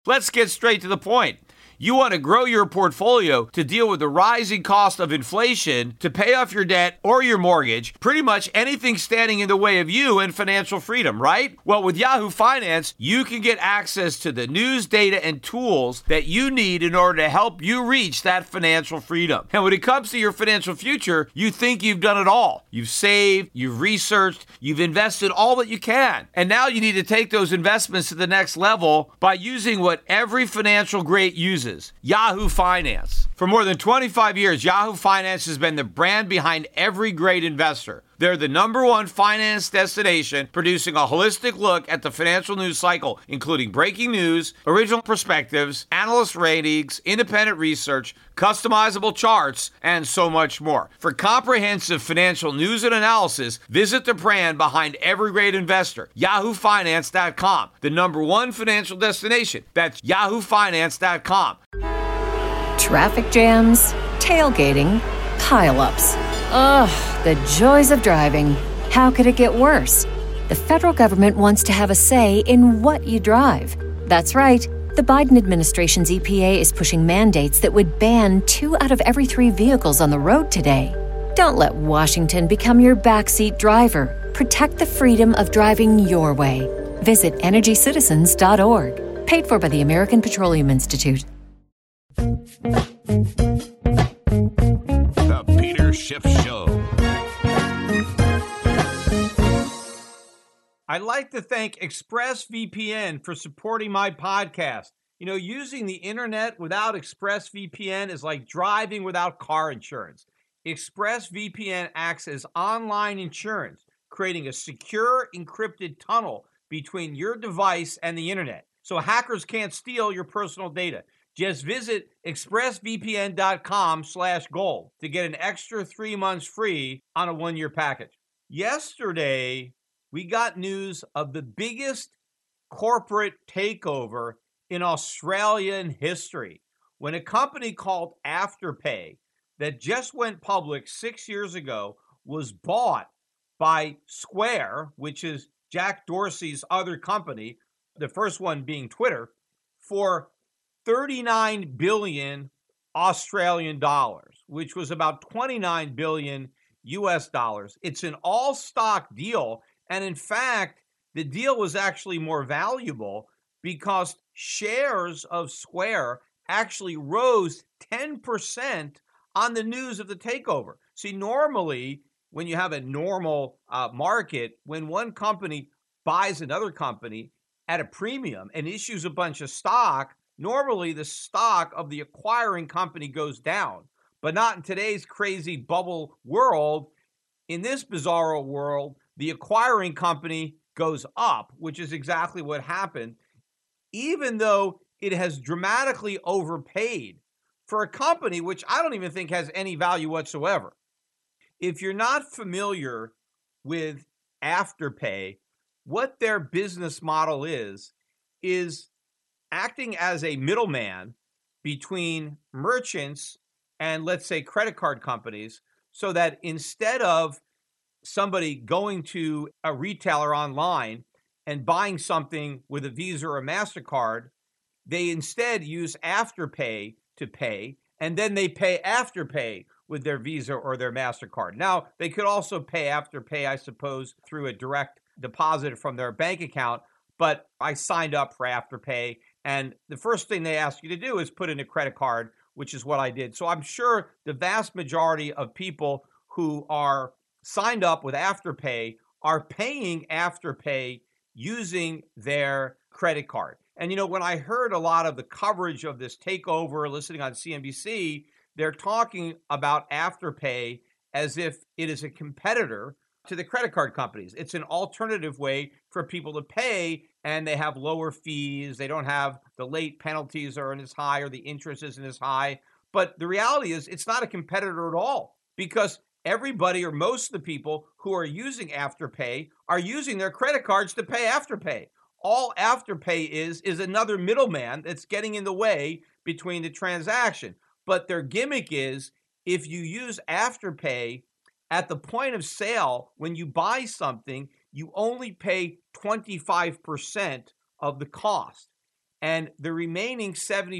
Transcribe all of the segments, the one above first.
Let's get straight to the point. You want to grow your portfolio to deal with the rising cost of inflation, to pay off your debt or your mortgage, pretty much anything standing in the way of you and financial freedom, right? Well, with Yahoo Finance, you can get access to the news, data, and tools that you need in order to help you reach that financial freedom. And when it comes to your financial future, you think you've done it all. You've saved, you've researched, you've invested all that you can. And now you need to take those investments to the next level by using what every financial great uses. Yahoo Finance. For more than 25 years, Yahoo Finance has been the brand behind every great investor. They're the #1 finance destination, producing a holistic look at the financial news cycle, including breaking news, original perspectives, analyst ratings, independent research, customizable charts, and so much more. For comprehensive financial news and analysis, visit the brand behind every great investor, yahoofinance.com, the #1 financial destination. That's yahoofinance.com. Traffic jams, tailgating, pileups. Ugh, the joys of driving. How could it get worse? The federal government wants to have a say in what you drive. That's right. The Biden administration's EPA is pushing mandates that would ban 2 out of every 3 vehicles on the road today. Don't let Washington become your backseat driver. Protect the freedom of driving your way. Visit EnergyCitizens.org. Paid for by the American Petroleum Institute. The Peter Schiff Show. I'd like to thank ExpressVPN for supporting my podcast. You know, using the internet without ExpressVPN is like driving without car insurance. ExpressVPN acts as online insurance, creating a secure, encrypted tunnel between your device and the internet, so hackers can't steal your personal data. Just visit expressvpn.com/gold to get an extra 3 months free on a 1-year package. Yesterday, we got news of the biggest corporate takeover in Australian history when a company called Afterpay that just went public 6 years ago was bought by Square, which is Jack Dorsey's other company, the first one being Twitter, for 39 billion Australian dollars, which was about 29 billion US dollars. It's an all-stock deal, and in fact, the deal was actually more valuable because shares of Square actually rose 10% on the news of the takeover. See, normally, when you have a normal market, when one company buys another company at a premium and issues a bunch of stock, normally the stock of the acquiring company goes down, but not in today's crazy bubble world. In this bizarro world, the acquiring company goes up, which is exactly what happened, even though it has dramatically overpaid for a company which I don't even think has any value whatsoever. If you're not familiar with Afterpay, what their business model is acting as a middleman between merchants and, let's say, credit card companies, so that instead of somebody going to a retailer online and buying something with a Visa or a MasterCard, they instead use Afterpay to pay, and then they pay Afterpay with their Visa or their MasterCard. Now, they could also pay Afterpay, I suppose, through a direct deposit from their bank account, but I signed up for Afterpay, and the first thing they ask you to do is put in a credit card, which is what I did. So I'm sure the vast majority of people who are signed up with Afterpay are paying Afterpay using their credit card. And, you know, when I heard a lot of the coverage of this takeover, listening on CNBC, they're talking about Afterpay as if it is a competitor to the credit card companies. It's an alternative way for people to pay, and they have lower fees. They don't have the late penalties aren't as high, or the interest isn't as high. But the reality is it's not a competitor at all, because everybody, or most of the people who are using Afterpay, are using their credit cards to pay Afterpay. All Afterpay is another middleman that's getting in the way between the transaction. But their gimmick is, if you use Afterpay at the point of sale, when you buy something, you only pay 25% of the cost. and the remaining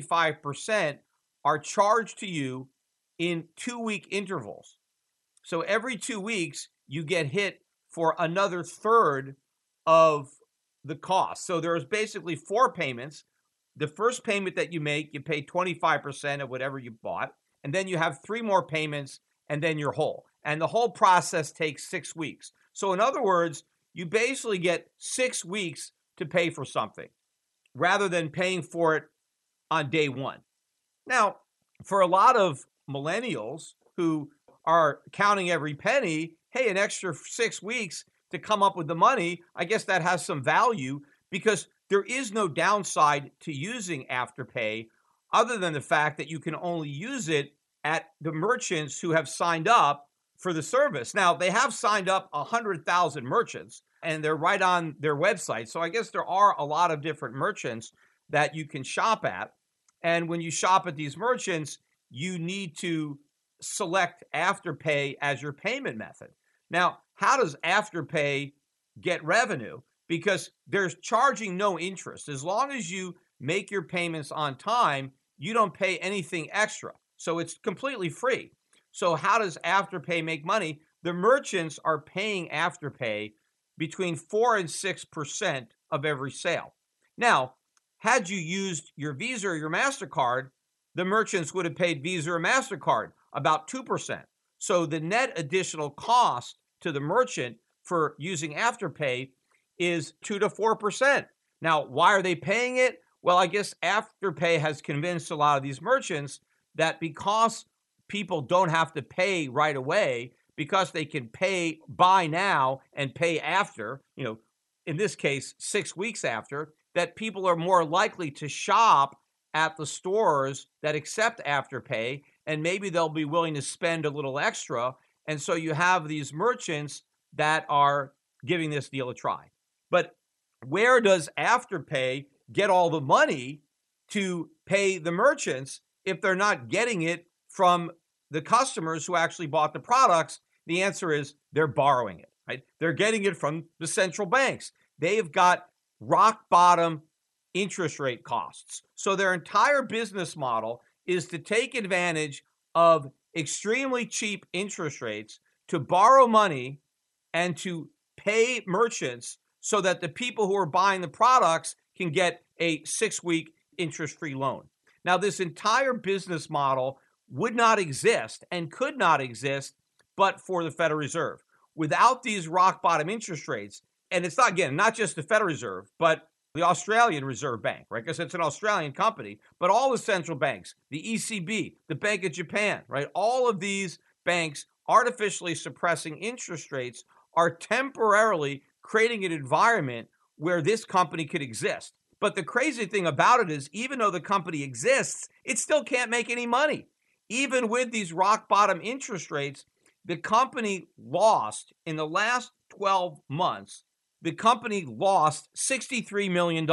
75% are charged to you in 2-week intervals. So every 2 weeks, you get hit for another third of the cost. So there's basically 4 payments. The first payment that you make, you pay 25% of whatever you bought, and then you have 3 more payments, and then you're whole. And the whole process takes 6 weeks. So in other words, you basically get 6 weeks to pay for something rather than paying for it on day one. Now, for a lot of millennials who are counting every penny, hey, an extra 6 weeks to come up with the money, I guess that has some value because there is no downside to using Afterpay other than the fact that you can only use it at the merchants who have signed up for the service. Now, they have signed up 100,000 merchants, and they're right on their website. So I guess there are a lot of different merchants that you can shop at. And when you shop at these merchants, you need to select Afterpay as your payment method. Now, how does Afterpay get revenue? Because they're charging no interest. As long as you make your payments on time, you don't pay anything extra. So it's completely free. So how does Afterpay make money? The merchants are paying Afterpay between 4 and 6% of every sale. Now, had you used your Visa or your MasterCard, the merchants would have paid Visa or MasterCard about 2%. So the net additional cost to the merchant for using Afterpay is 2 to 4%. Now, why are they paying it? Well, I guess Afterpay has convinced a lot of these merchants that because people don't have to pay right away, because they can buy now and pay after, in this case, 6 weeks after, that people are more likely to shop at the stores that accept Afterpay, and maybe they'll be willing to spend a little extra. And so you have these merchants that are giving this deal a try. But where does Afterpay get all the money to pay the merchants if they're not getting it from the customers who actually bought the products? The answer is they're borrowing it, right? They're getting it from the central banks. They've got rock bottom interest rate costs. So their entire business model is to take advantage of extremely cheap interest rates to borrow money and to pay merchants so that the people who are buying the products can get a 6-week interest-free loan. Now, this entire business model would not exist and could not exist but for the Federal Reserve. Without these rock bottom interest rates, and it's not just the Federal Reserve, but the Australian Reserve Bank, right? Because it's an Australian company, but all the central banks, the ECB, the Bank of Japan, right? All of these banks artificially suppressing interest rates are temporarily creating an environment where this company could exist. But the crazy thing about it is, even though the company exists, it still can't make any money. Even with these rock bottom interest rates, the company lost in the last 12 months, the company lost $63 million.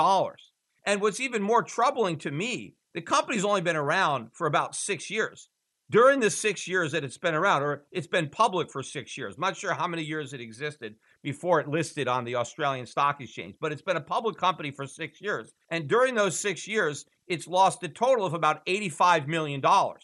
And what's even more troubling to me, the company's only been around for about 6 years. During the 6 years that it's been around, or it's been public for 6 years, I'm not sure how many years it existed before it listed on the Australian Stock Exchange, but it's been a public company for 6 years. And during those 6 years, it's lost a total of about $85 million,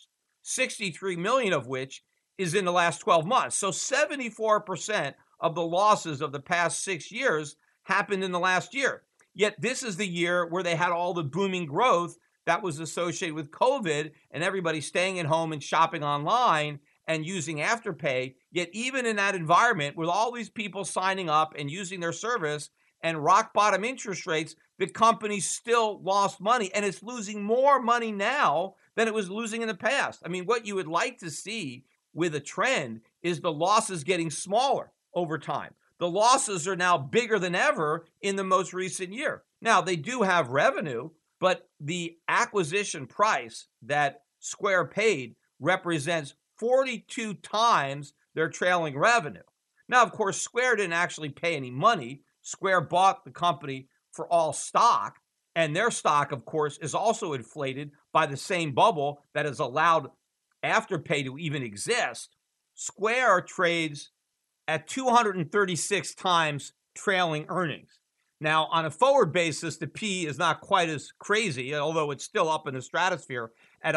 63 million of which is in the last 12 months. So 74% of the losses of the past 6 years happened in the last year. Yet this is the year where they had all the booming growth that was associated with COVID and everybody staying at home and shopping online and using Afterpay. Yet even in that environment, with all these people signing up and using their service and rock bottom interest rates, the company still lost money, and it's losing more money now than it was losing in the past. I mean, what you would like to see with a trend is the losses getting smaller over time. The losses are now bigger than ever in the most recent year. Now, they do have revenue, but the acquisition price that Square paid represents 42 times their trailing revenue. Now, of course, Square didn't actually pay any money. Square bought the company for all stock, and their stock, of course, is also inflated by the same bubble that has allowed Afterpay to even exist. Square trades at 236 times trailing earnings. Now, on a forward basis, the P is not quite as crazy, although it's still up in the stratosphere at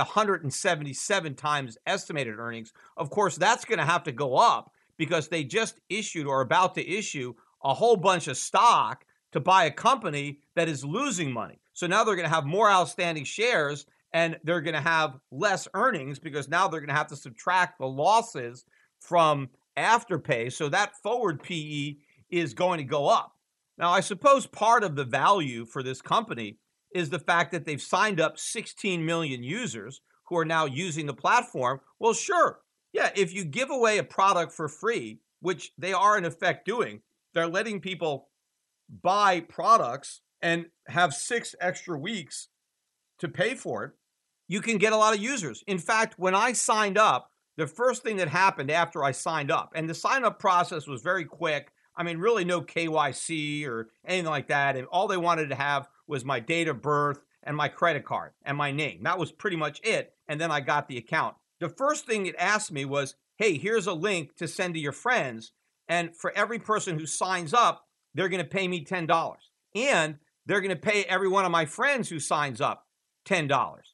177 times estimated earnings. Of course, that's going to have to go up because they just issued or about to issue a whole bunch of stock to buy a company that is losing money. So now they're going to have more outstanding shares and they're going to have less earnings because now they're going to have to subtract the losses from Afterpay. So that forward PE is going to go up. Now, I suppose part of the value for this company is the fact that they've signed up 16 million users who are now using the platform. Well, sure. Yeah, if you give away a product for free, which they are in effect doing, they're letting people buy products and have 6 extra weeks to pay for it. You can get a lot of users. In fact, when I signed up, the first thing that happened after I signed up, and the sign-up process was very quick. I mean, really no KYC or anything like that. And all they wanted to have was my date of birth and my credit card and my name. That was pretty much it. And then I got the account. The first thing it asked me was, hey, here's a link to send to your friends. And for every person who signs up, they're going to pay me $10. And they're going to pay every one of my friends who signs up $10.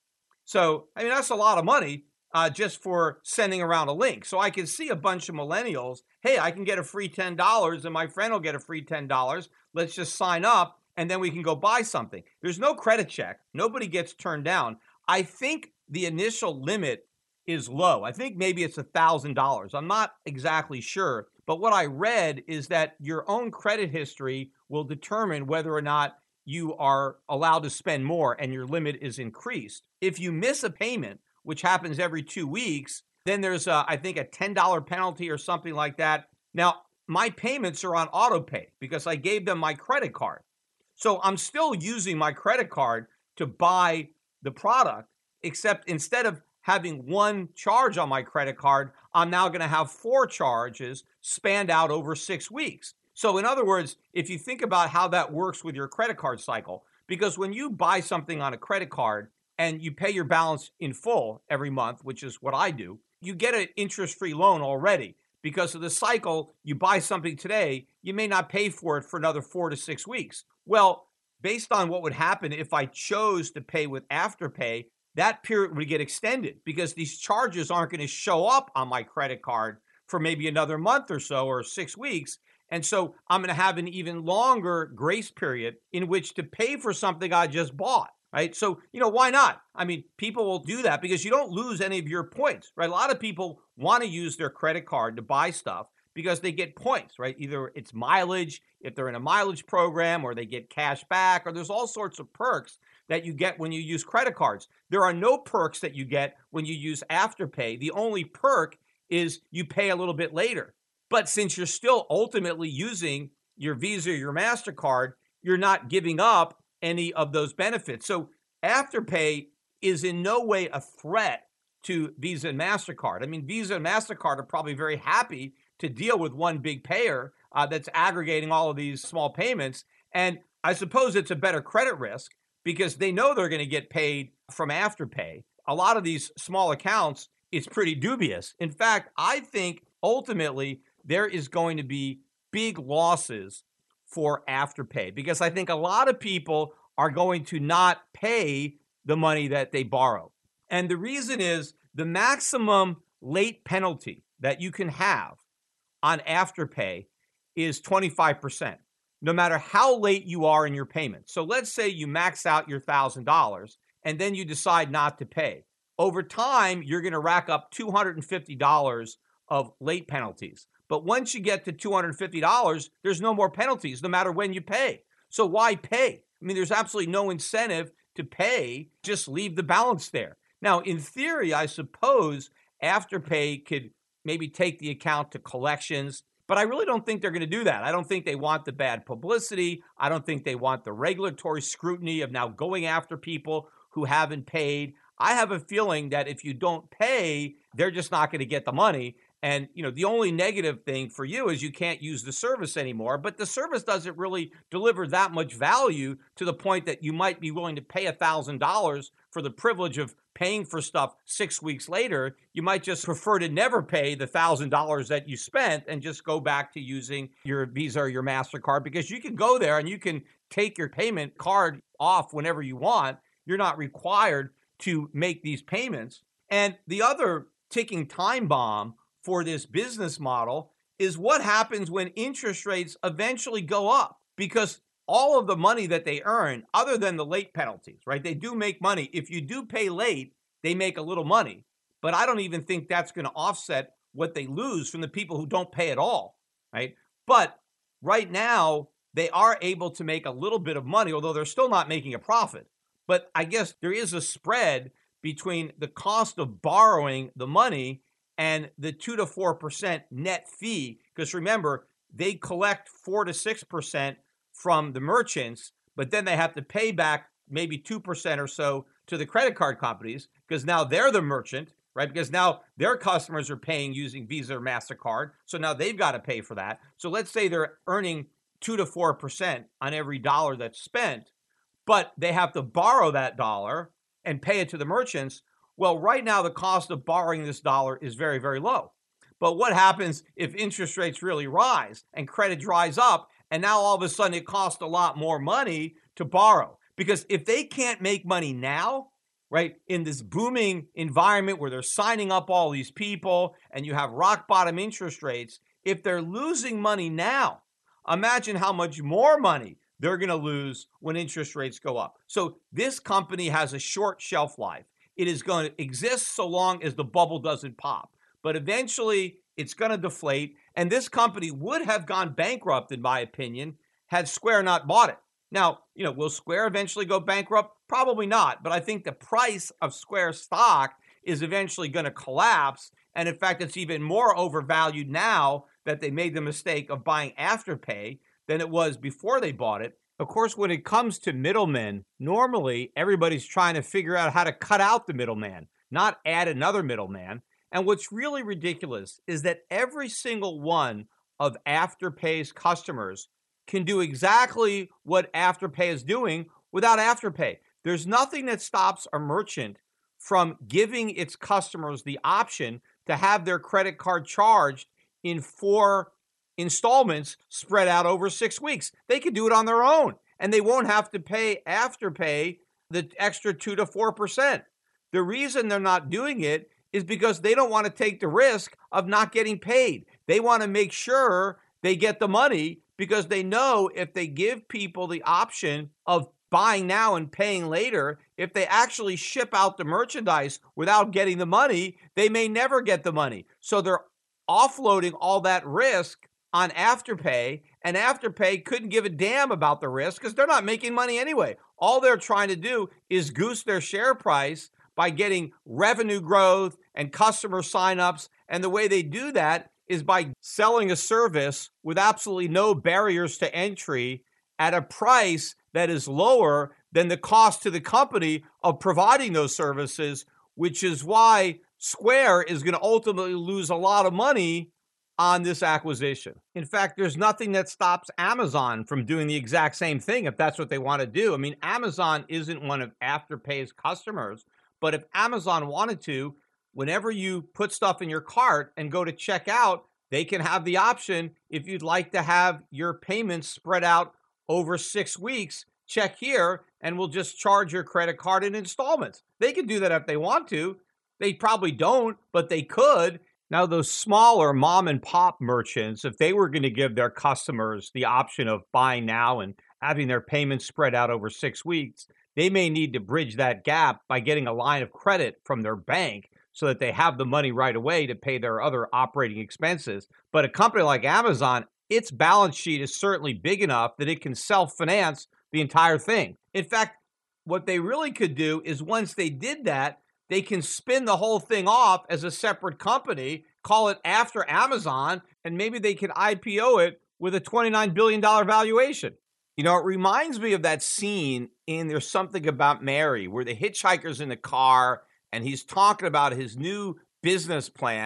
So, I mean, that's a lot of money just for sending around a link. So I can see a bunch of millennials, hey, I can get a free $10 and my friend will get a free $10. Let's just sign up and then we can go buy something. There's no credit check. Nobody gets turned down. I think the initial limit is low. I think maybe it's $1,000. I'm not exactly sure. But what I read is that your own credit history will determine whether or not you are allowed to spend more and your limit is increased. If you miss a payment, which happens every 2 weeks, then there's, I think, a $10 penalty or something like that. Now, my payments are on auto pay because I gave them my credit card. So I'm still using my credit card to buy the product, except instead of having one charge on my credit card, I'm now going to have 4 charges spanned out over 6 weeks. So in other words, if you think about how that works with your credit card cycle, because when you buy something on a credit card and you pay your balance in full every month, which is what I do, you get an interest-free loan already. Because of the cycle, you buy something today, you may not pay for it for another 4 to 6 weeks. Well, based on what would happen if I chose to pay with Afterpay, that period would get extended because these charges aren't going to show up on my credit card for maybe another month or so or 6 weeks. And so I'm going to have an even longer grace period in which to pay for something I just bought, right? So, why not? I mean, people will do that because you don't lose any of your points, right? A lot of people want to use their credit card to buy stuff because they get points, right? Either it's mileage, if they're in a mileage program, or they get cash back, or there's all sorts of perks that you get when you use credit cards. There are no perks that you get when you use Afterpay. The only perk is you pay a little bit later. But since you're still ultimately using your Visa or your MasterCard, you're not giving up any of those benefits. So Afterpay is in no way a threat to Visa and MasterCard. I mean, Visa and MasterCard are probably very happy to deal with one big payer that's aggregating all of these small payments. And I suppose it's a better credit risk because they know they're going to get paid from Afterpay. A lot of these small accounts, it's pretty dubious. In fact, I think ultimately there is going to be big losses for Afterpay because I think a lot of people are going to not pay the money that they borrow. And the reason is the maximum late penalty that you can have on Afterpay is 25%, no matter how late you are in your payment. So let's say you max out your $1,000 and then you decide not to pay. Over time, you're going to rack up $250 of late penalties. But once you get to $250, there's no more penalties, no matter when you pay. So why pay? I mean, there's absolutely no incentive to pay. Just leave the balance there. Now, in theory, I suppose Afterpay could maybe take the account to collections, but I really don't think they're going to do that. I don't think they want the bad publicity. I don't think they want the regulatory scrutiny of now going after people who haven't paid. I have a feeling that if you don't pay, they're just not going to get the money. And, the only negative thing for you is you can't use the service anymore, but the service doesn't really deliver that much value to the point that you might be willing to pay $1,000 for the privilege of paying for stuff 6 weeks later. You might just prefer to never pay the $1,000 that you spent and just go back to using your Visa or your MasterCard, because you can go there and you can take your payment card off whenever you want. You're not required to make these payments. And the other ticking time bomb for this business model is what happens when interest rates eventually go up, because all of the money that they earn, other than the late penalties, right? They do make money. If you do pay late, they make a little money, but I don't even think that's going to offset what they lose from the people who don't pay at all, right? But right now, they are able to make a little bit of money, although they're still not making a profit. But I guess there is a spread between the cost of borrowing the money and the 2 to 4% net fee, because remember, they collect 4 to 6% from the merchants, but then they have to pay back maybe 2% or so to the credit card companies, because now they're the merchant, right? Because now their customers are paying using Visa or MasterCard, so now they've got to pay for that. So let's say they're earning 2 to 4% on every dollar that's spent, but they have to borrow that dollar and pay it to the merchants. Well, right now, the cost of borrowing this dollar is very, very low. But what happens if interest rates really rise and credit dries up, and now all of a sudden it costs a lot more money to borrow? Because if they can't make money now, right, in this booming environment where they're signing up all these people and you have rock bottom interest rates, if they're losing money now, imagine how much more money they're going to lose when interest rates go up. So this company has a short shelf life. It is going to exist so long as the bubble doesn't pop. But eventually, it's going to deflate. And this company would have gone bankrupt, in my opinion, had Square not bought it. Now, will Square eventually go bankrupt? Probably not. But I think the price of Square stock is eventually going to collapse. And in fact, it's even more overvalued now that they made the mistake of buying Afterpay than it was before they bought it. Of course, when it comes to middlemen, normally everybody's trying to figure out how to cut out the middleman, not add another middleman. And what's really ridiculous is that every single one of Afterpay's customers can do exactly what Afterpay is doing without Afterpay. There's nothing that stops a merchant from giving its customers the option to have their credit card charged in 4 installments spread out over 6 weeks. They can do it on their own, and they won't have to pay Afterpay the extra 2 to 4%. The reason they're not doing it is because they don't want to take the risk of not getting paid. They want to make sure they get the money, because they know if they give people the option of buying now and paying later, if they actually ship out the merchandise without getting the money, they may never get the money. So they're offloading all that risk on Afterpay, and Afterpay couldn't give a damn about the risk because they're not making money anyway. All they're trying to do is goose their share price by getting revenue growth and customer signups. And the way they do that is by selling a service with absolutely no barriers to entry at a price that is lower than the cost to the company of providing those services, which is why Square is going to ultimately lose a lot of money on this acquisition. In fact, there's nothing that stops Amazon from doing the exact same thing if that's what they want to do. I mean, Amazon isn't one of Afterpay's customers, but if Amazon wanted to, whenever you put stuff in your cart and go to check out, they can have the option, if you'd like to have your payments spread out over 6 weeks, check here and we'll just charge your credit card in installments. They can do that if they want to. They probably don't, but they could. Now, those smaller mom and pop merchants, if they were going to give their customers the option of buying now and having their payments spread out over 6 weeks, they may need to bridge that gap by getting a line of credit from their bank so that they have the money right away to pay their other operating expenses. But a company like Amazon, its balance sheet is certainly big enough that it can self-finance the entire thing. In fact, what they really could do is once they did that, they can spin the whole thing off as a separate company, call it After Amazon, and maybe they could IPO it with a $29 billion valuation. You know, it reminds me of that scene in There's Something About Mary, where the hitchhiker's in the car and he's talking about his new business plan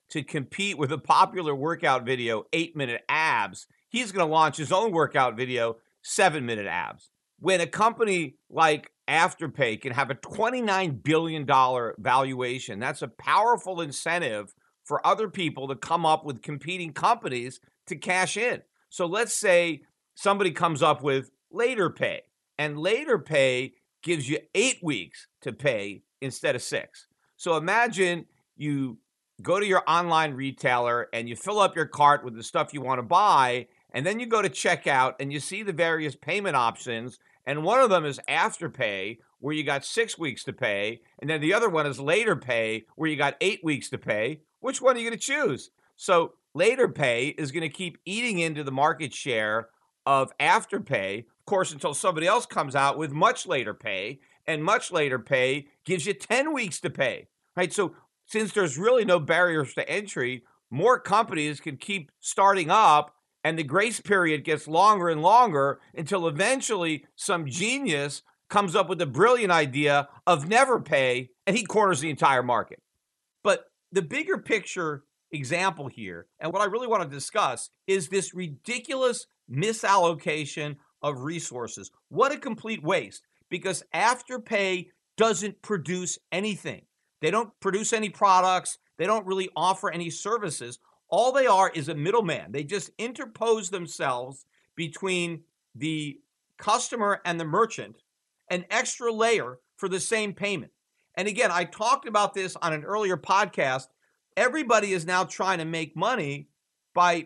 to compete with a popular workout video, 8-minute abs, he's going to launch his own workout video, 7-minute abs. When a company like Afterpay can have a $29 billion valuation, that's a powerful incentive for other people to come up with competing companies to cash in. So let's say somebody comes up with LaterPay, and LaterPay gives you 8 weeks to pay instead of 6. So imagine you go to your online retailer and you fill up your cart with the stuff you want to buy, and then you go to checkout and you see the various payment options, and one of them is Afterpay, where you got 6 weeks to pay, and then the other one is LaterPay, where you got 8 weeks to pay. Which one are you going to choose? So LaterPay is going to keep eating into the market share of Afterpay, of course, until somebody else comes out with much later pay, and much later pay gives you 10 weeks to pay, right? So since there's really no barriers to entry, more companies can keep starting up, and the grace period gets longer and longer until eventually some genius comes up with the brilliant idea of never pay, and he corners the entire market. But the bigger picture example here, and what I really want to discuss, is this ridiculous misallocation of resources. What a complete waste, because Afterpay doesn't produce anything. They don't produce any products. They don't really offer any services. All they are is a middleman. They just interpose themselves between the customer and the merchant, an extra layer for the same payment. And again, I talked about this on an earlier podcast. Everybody is now trying to make money by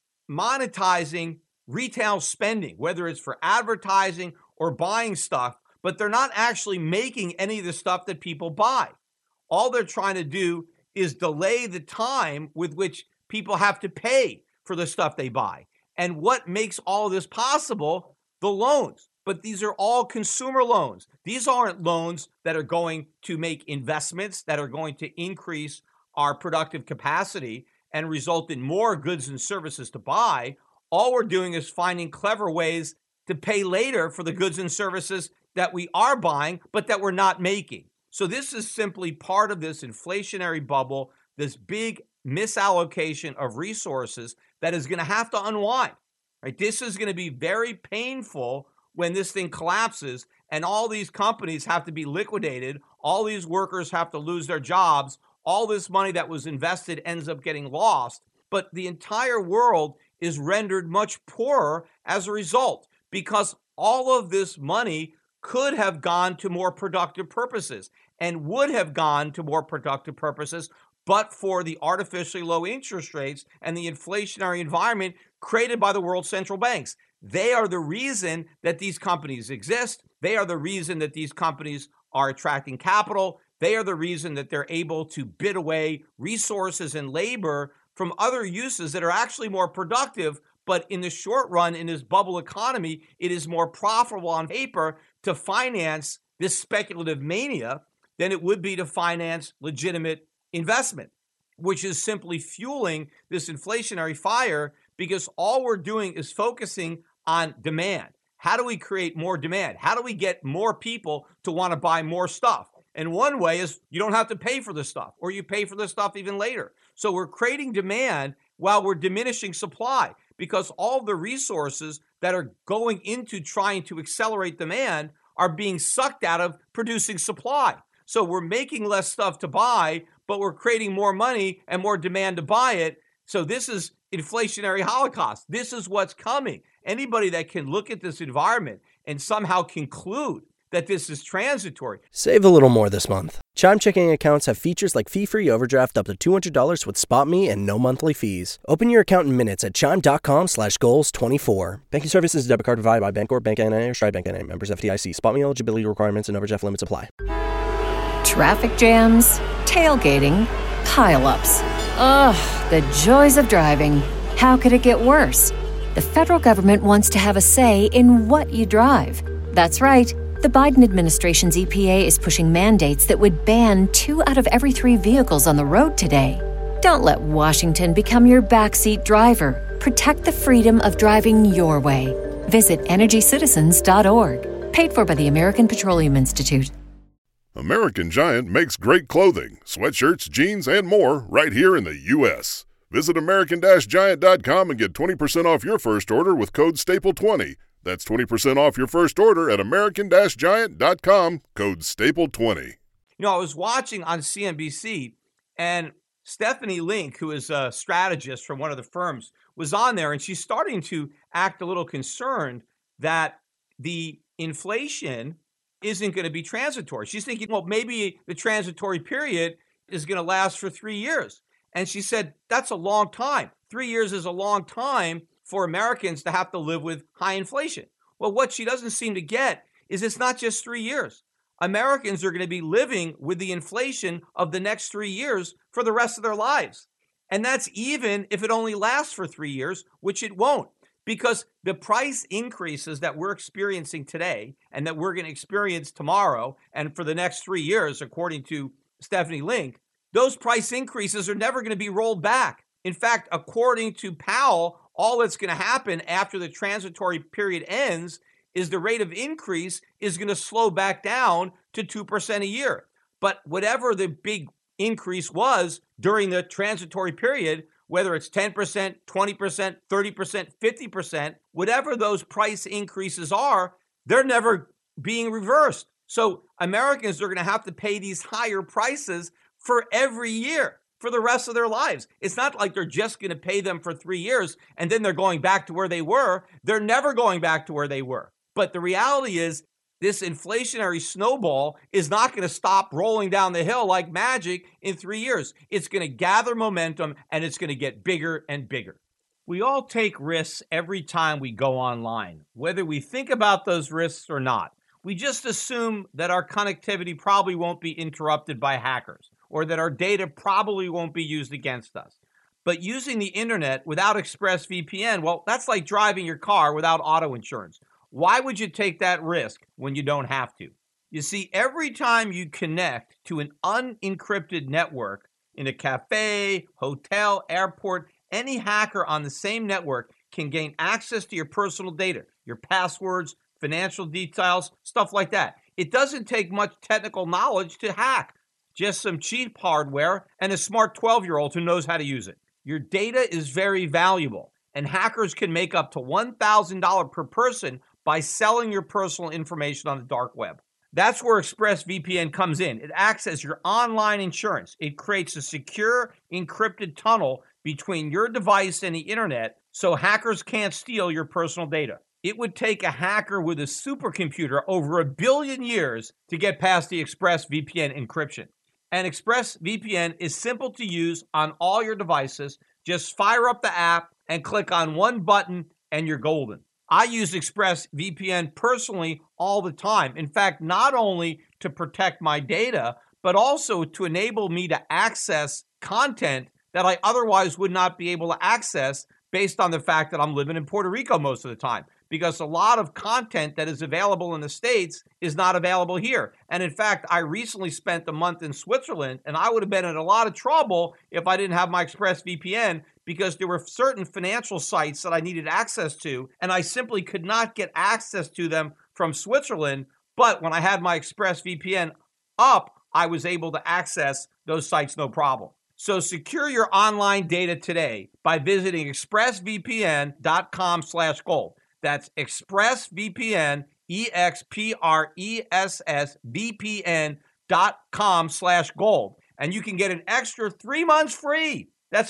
monetizing retail spending, whether it's for advertising or buying stuff, but they're not actually making any of the stuff that people buy. All they're trying to do is delay the time with which people have to pay for the stuff they buy. And what makes all this possible? The loans. But these are all consumer loans. These aren't loans that are going to make investments, that are going to increase our productive capacity and result in more goods and services to buy. All we're doing is finding clever ways to pay later for the goods and services that we are buying, but that we're not making. So this is simply part of this inflationary bubble, this big misallocation of resources that is going to have to unwind. Right? This is going to be very painful when this thing collapses and all these companies have to be liquidated, all these workers have to lose their jobs, all this money that was invested ends up getting lost, but the entire world is rendered much poorer as a result, because all of this money could have gone to more productive purposes and would have gone to more productive purposes but for the artificially low interest rates and the inflationary environment created by the world central banks. They are the reason that these companies exist. They are the reason that these companies are attracting capital. They are the reason that they're able to bid away resources and labor from other uses that are actually more productive. But in the short run, in this bubble economy, it is more profitable on paper to finance this speculative mania than it would be to finance legitimate investment, which is simply fueling this inflationary fire, because all we're doing is focusing on demand. How do we create more demand? How do we get more people to want to buy more stuff? And one way is you don't have to pay for the stuff, or you pay for the stuff even later. So we're creating demand while we're diminishing supply, because all the resources that are going into trying to accelerate demand are being sucked out of producing supply. So we're making less stuff to buy, but we're creating more money and more demand to buy it. So this is inflationary holocaust. This is what's coming. Anybody that can look at this environment and somehow conclude that this is transitory. Save a little more this month. Chime checking accounts have features like fee-free overdraft up to $200 with SpotMe and no monthly fees. Open your account in minutes at chime.com/goals24. Banking services is debit card provided by Bancorp, Bank NA, or Stride Bank NA. Members FDIC. SpotMe eligibility requirements and overdraft limits apply. Traffic jams, tailgating, pileups. Ugh, the joys of driving. How could it get worse? The federal government wants to have a say in what you drive. That's right. The Biden administration's EPA is pushing mandates that would ban 2 out of every 3 vehicles on the road today. Don't let Washington become your backseat driver. Protect the freedom of driving your way. Visit EnergyCitizens.org. Paid for by the American Petroleum Institute. American Giant makes great clothing, sweatshirts, jeans, and more right here in the U.S. Visit American-Giant.com and get 20% off your first order with code STAPLE20. That's 20% off your first order at American-Giant.com, code STAPLE20. You know, I was watching on CNBC, and Stephanie Link, who is a strategist from one of the firms, was on there, and she's starting to act a little concerned that the inflation isn't going to be transitory. She's thinking, well, maybe the transitory period is going to last for 3 years. And she said, that's a long time. 3 years is a long time for Americans to have to live with high inflation. Well, what she doesn't seem to get is it's not just 3 years. Americans are going to be living with the inflation of the next 3 years for the rest of their lives. And that's even if it only lasts for 3 years, which it won't. Because the price increases that we're experiencing today and that we're going to experience tomorrow and for the next 3 years, according to Stephanie Link, those price increases are never going to be rolled back. In fact, according to Powell, all that's going to happen after the transitory period ends is the rate of increase is going to slow back down to 2% a year. But whatever the big increase was during the transitory period, whether it's 10%, 20%, 30%, 50%, whatever those price increases are, they're never being reversed. So Americans are going to have to pay these higher prices for every year for the rest of their lives. It's not like they're just going to pay them for 3 years and then they're going back to where they were. They're never going back to where they were. But the reality is this inflationary snowball is not going to stop rolling down the hill like magic in 3 years. It's going to gather momentum and it's going to get bigger and bigger. We all take risks every time we go online, whether we think about those risks or not. We just assume that our connectivity probably won't be interrupted by hackers or that our data probably won't be used against us. But using the internet without ExpressVPN, well, that's like driving your car without auto insurance. Why would you take that risk when you don't have to? You see, every time you connect to an unencrypted network in a cafe, hotel, airport, any hacker on the same network can gain access to your personal data, your passwords, financial details, stuff like that. It doesn't take much technical knowledge to hack, just some cheap hardware and a smart 12-year-old who knows how to use it. Your data is very valuable, and hackers can make up to $1,000 per person by selling your personal information on the dark web. That's where ExpressVPN comes in. It acts as your online insurance. It creates a secure, encrypted tunnel between your device and the internet so hackers can't steal your personal data. It would take a hacker with a supercomputer over 1 billion years to get past the ExpressVPN encryption. And ExpressVPN is simple to use on all your devices. Just fire up the app and click on one button and you're golden. I use ExpressVPN personally all the time. In fact, not only to protect my data, but also to enable me to access content that I otherwise would not be able to access based on the fact that I'm living in Puerto Rico most of the time. Because a lot of content that is available in the States is not available here. And in fact, I recently spent a month in Switzerland, and I would have been in a lot of trouble if I didn't have my ExpressVPN because there were certain financial sites that I needed access to, and I simply could not get access to them from Switzerland. But when I had my ExpressVPN up, I was able to access those sites no problem. So secure your online data today by visiting expressvpn.com/gold. That's ExpressVPN, ExpressVPN.com/gold. And you can get an extra 3 months free. That's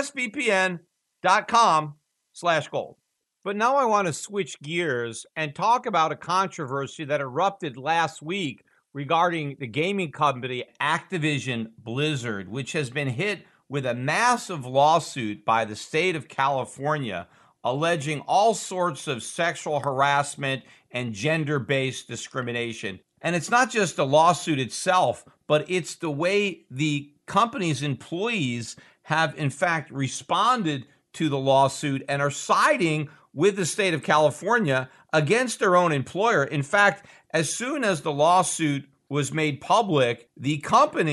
ExpressVPN.com/gold. But now I want to switch gears and talk about a controversy that erupted last week regarding the gaming company Activision Blizzard, which has been hit with a massive lawsuit by the state of California alleging all sorts of sexual harassment and gender-based discrimination. And it's not just the lawsuit itself, but it's the way the company's employees have, in fact, responded to the lawsuit and are siding with the state of California against their own employer. In fact, as soon as the lawsuit was made public, the company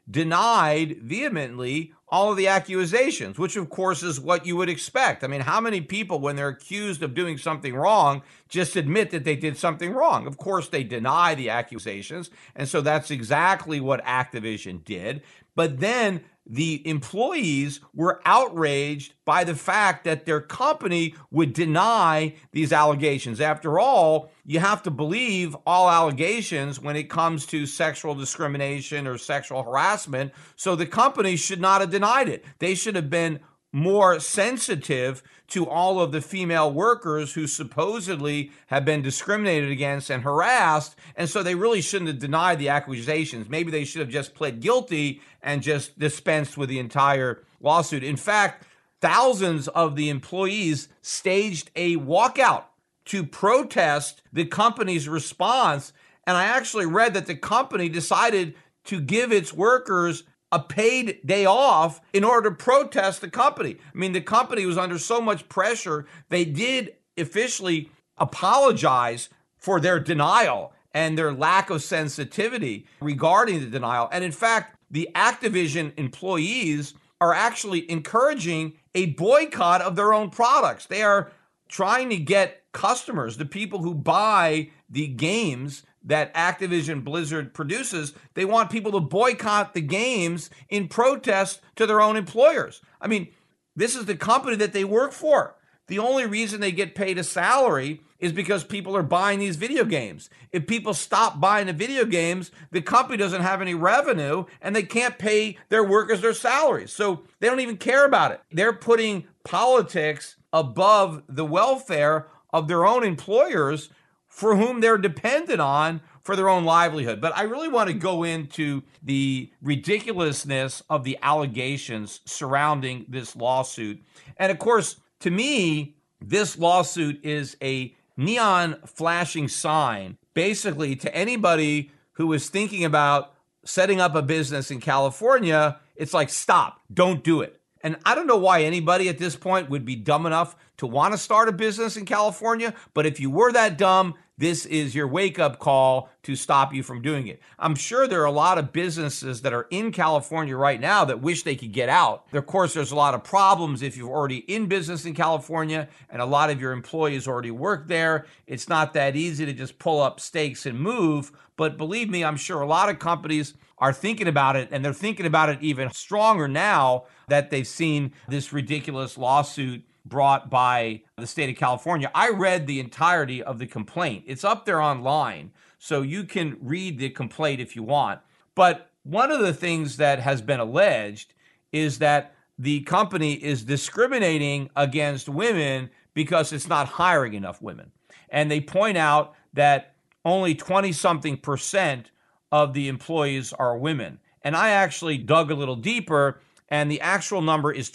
denied vehemently all of the accusations, which of course is what you would expect. I mean, how many people, when they're accused of doing something wrong, just admit that they did something wrong? Of course, they deny the accusations. And so that's exactly what Activision did. But then the employees were outraged by the fact that their company would deny these allegations. After all, you have to believe all allegations when it comes to sexual discrimination or sexual harassment. So the company should not have denied it. They should have been more sensitive to all of the female workers who supposedly have been discriminated against and harassed. And so they really shouldn't have denied the accusations. Maybe they should have just pled guilty and just dispensed with the entire lawsuit. In fact, thousands of the employees staged a walkout to protest the company's response. And I actually read that the company decided to give its workers a paid day off in order to protest the company. I mean, the company was under so much pressure, they did officially apologize for their denial and their lack of sensitivity regarding the denial. And in fact, the Activision employees are actually encouraging a boycott of their own products. They are trying to get customers, the people who buy the games that Activision Blizzard produces, they want people to boycott the games in protest to their own employers. I mean, this is the company that they work for. The only reason they get paid a salary is because people are buying these video games. If people stop buying the video games, the company doesn't have any revenue and they can't pay their workers their salaries. So they don't even care about it. They're putting politics above the welfare of their own employers for whom they're dependent on for their own livelihood. But I really want to go into the ridiculousness of the allegations surrounding this lawsuit. And of course, to me, this lawsuit is a neon flashing sign, basically, to anybody who is thinking about setting up a business in California. It's like, stop, don't do it. And I don't know why anybody at this point would be dumb enough to want to start a business in California, but if you were that dumb, this is your wake-up call to stop you from doing it. I'm sure there are a lot of businesses that are in California right now that wish they could get out. Of course, there's a lot of problems if you're already in business in California and a lot of your employees already work there. It's not that easy to just pull up stakes and move. But believe me, I'm sure a lot of companies are thinking about it, and they're thinking about it even stronger now that they've seen this ridiculous lawsuit brought by the state of California. I read the entirety of the complaint. It's up there online, so you can read the complaint if you want. But one of the things that has been alleged is that the company is discriminating against women because it's not hiring enough women. And they point out that only 20-something% of the employees are women. And I actually dug a little deeper, and the actual number is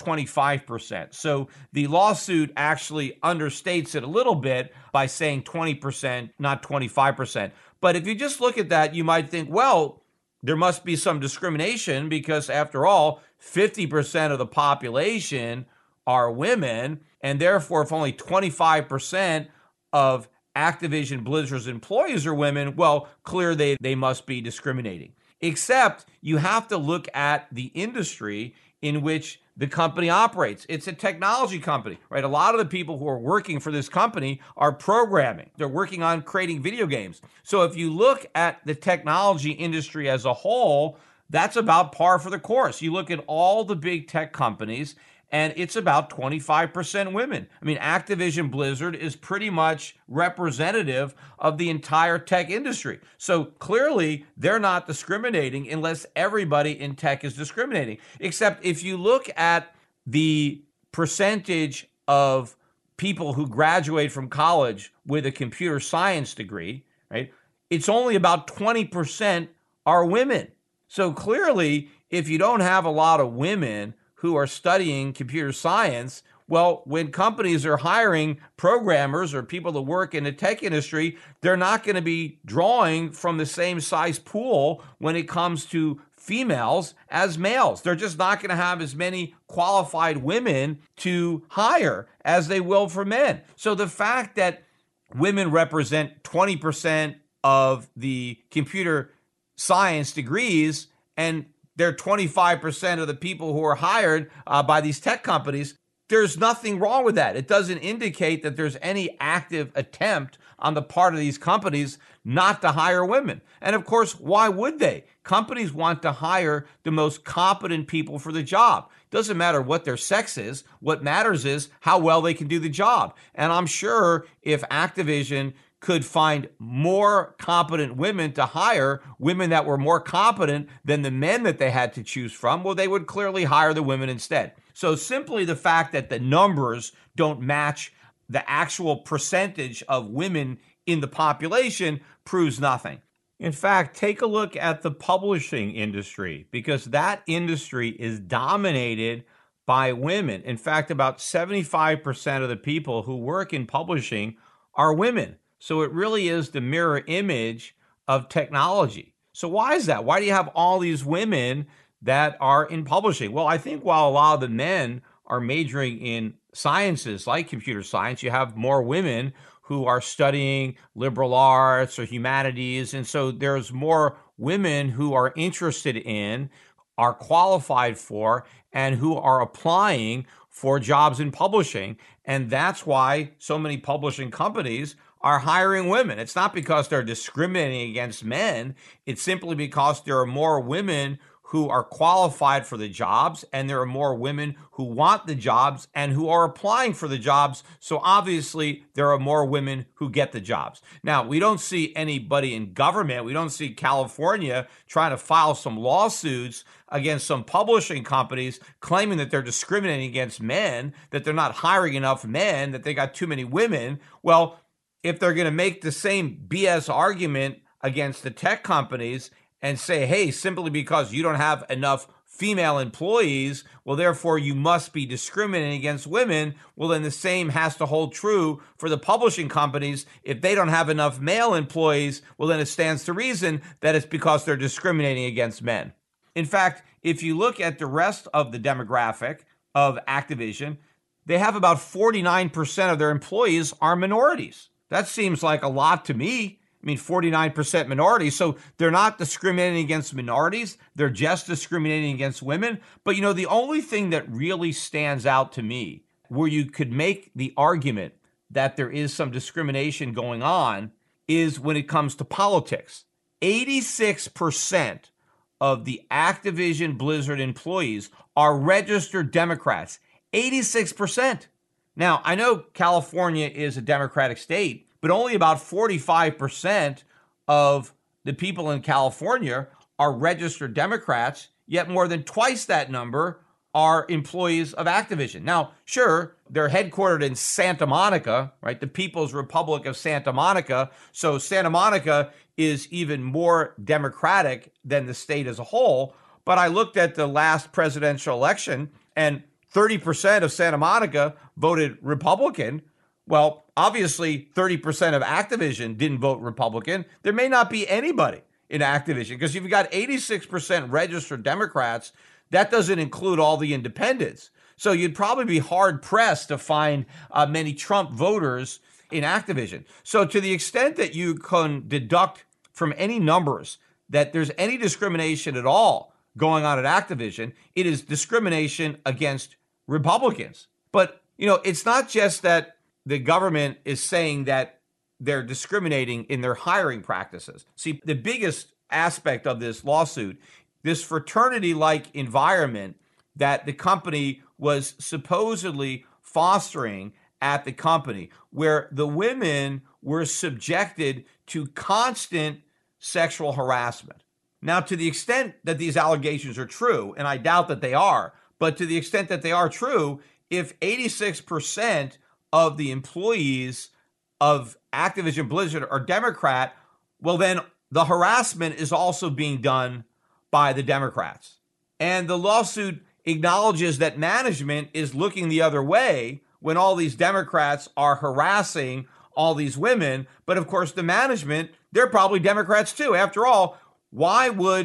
25%. So the lawsuit actually understates it a little bit by saying 20%, not 25%. But if you just look at that, you might think, well, there must be some discrimination because, after all, 50% of the population are women, and therefore, if only 25% of Activision Blizzard's employees are women, well, clearly they must be discriminating. Except you have to look at the industry in which the company operates. It's a technology company, right? A lot of the people who are working for this company are programming. They're working on creating video games. So if you look at the technology industry as a whole, that's about par for the course. You look at all the big tech companies, and it's about 25% women. I mean, Activision Blizzard is pretty much representative of the entire tech industry. So clearly, they're not discriminating unless everybody in tech is discriminating. Except if you look at the percentage of people who graduate from college with a computer science degree, right, it's only about 20% are women. So clearly, if you don't have a lot of women who are studying computer science, well, when companies are hiring programmers or people that work in the tech industry, they're not going to be drawing from the same size pool when it comes to females as males. They're just not going to have as many qualified women to hire as they will for men. So the fact that women represent 20% of the computer science degrees and they're 25% of the people who are hired by these tech companies. There's nothing wrong with that. It doesn't indicate that there's any active attempt on the part of these companies not to hire women. And of course, why would they? Companies want to hire the most competent people for the job. Doesn't matter what their sex is. What matters is how well they can do the job. And I'm sure if Activision could find more competent women to hire, women that were more competent than the men that they had to choose from, well, they would clearly hire the women instead. So simply the fact that the numbers don't match the actual percentage of women in the population proves nothing. In fact, take a look at the publishing industry, because that industry is dominated by women. In fact, about 75% of the people who work in publishing are women. So it really is the mirror image of technology. So why is that? Why do you have all these women that are in publishing? Well, I think while a lot of the men are majoring in sciences like computer science, you have more women who are studying liberal arts or humanities. And so there's more women who are interested in, are qualified for, and who are applying for jobs in publishing. And that's why so many publishing companies are hiring women. It's not because they're discriminating against men. It's simply because there are more women who are qualified for the jobs, and there are more women who want the jobs and who are applying for the jobs. So obviously, there are more women who get the jobs. Now, we don't see anybody in government. We don't see California trying to file some lawsuits against some publishing companies claiming that they're discriminating against men, that they're not hiring enough men, that they got too many women. Well, if they're going to make the same BS argument against the tech companies and say, hey, simply because you don't have enough female employees, well, therefore you must be discriminating against women, well, then the same has to hold true for the publishing companies. If they don't have enough male employees, well, then it stands to reason that it's because they're discriminating against men. In fact, if you look at the rest of the demographic of Activision, they have about 49% of their employees are minorities. That seems like a lot to me. I mean, 49% minorities. So they're not discriminating against minorities. They're just discriminating against women. But, you know, the only thing that really stands out to me where you could make the argument that there is some discrimination going on is when it comes to politics. 86% of the Activision Blizzard employees are registered Democrats. 86%. Now, I know California is a Democratic state, but only about 45% of the people in California are registered Democrats, yet more than twice that number are employees of Activision. Now, sure, they're headquartered in Santa Monica, right? The People's Republic of Santa Monica. So Santa Monica is even more Democratic than the state as a whole. But I looked at the last presidential election, and 30% of Santa Monica voted Republican. Well, obviously, 30% of Activision didn't vote Republican. There may not be anybody in Activision, because if you've got 86% registered Democrats, that doesn't include all the independents. So you'd probably be hard-pressed to find many Trump voters in Activision. So to the extent that you can deduct from any numbers that there's any discrimination at all going on at Activision, it is discrimination against Republicans. But, you know, it's not just that the government is saying that they're discriminating in their hiring practices. See, the biggest aspect of this lawsuit, this fraternity-like environment that the company was supposedly fostering at the company, where the women were subjected to constant sexual harassment. Now, to the extent that these allegations are true, and I doubt that they are, but to the extent that they are true, if 86% of the employees of Activision Blizzard are Democrat, well, then the harassment is also being done by the Democrats. And the lawsuit acknowledges that management is looking the other way when all these Democrats are harassing all these women. But of course, the management, they're probably Democrats too. After all, why would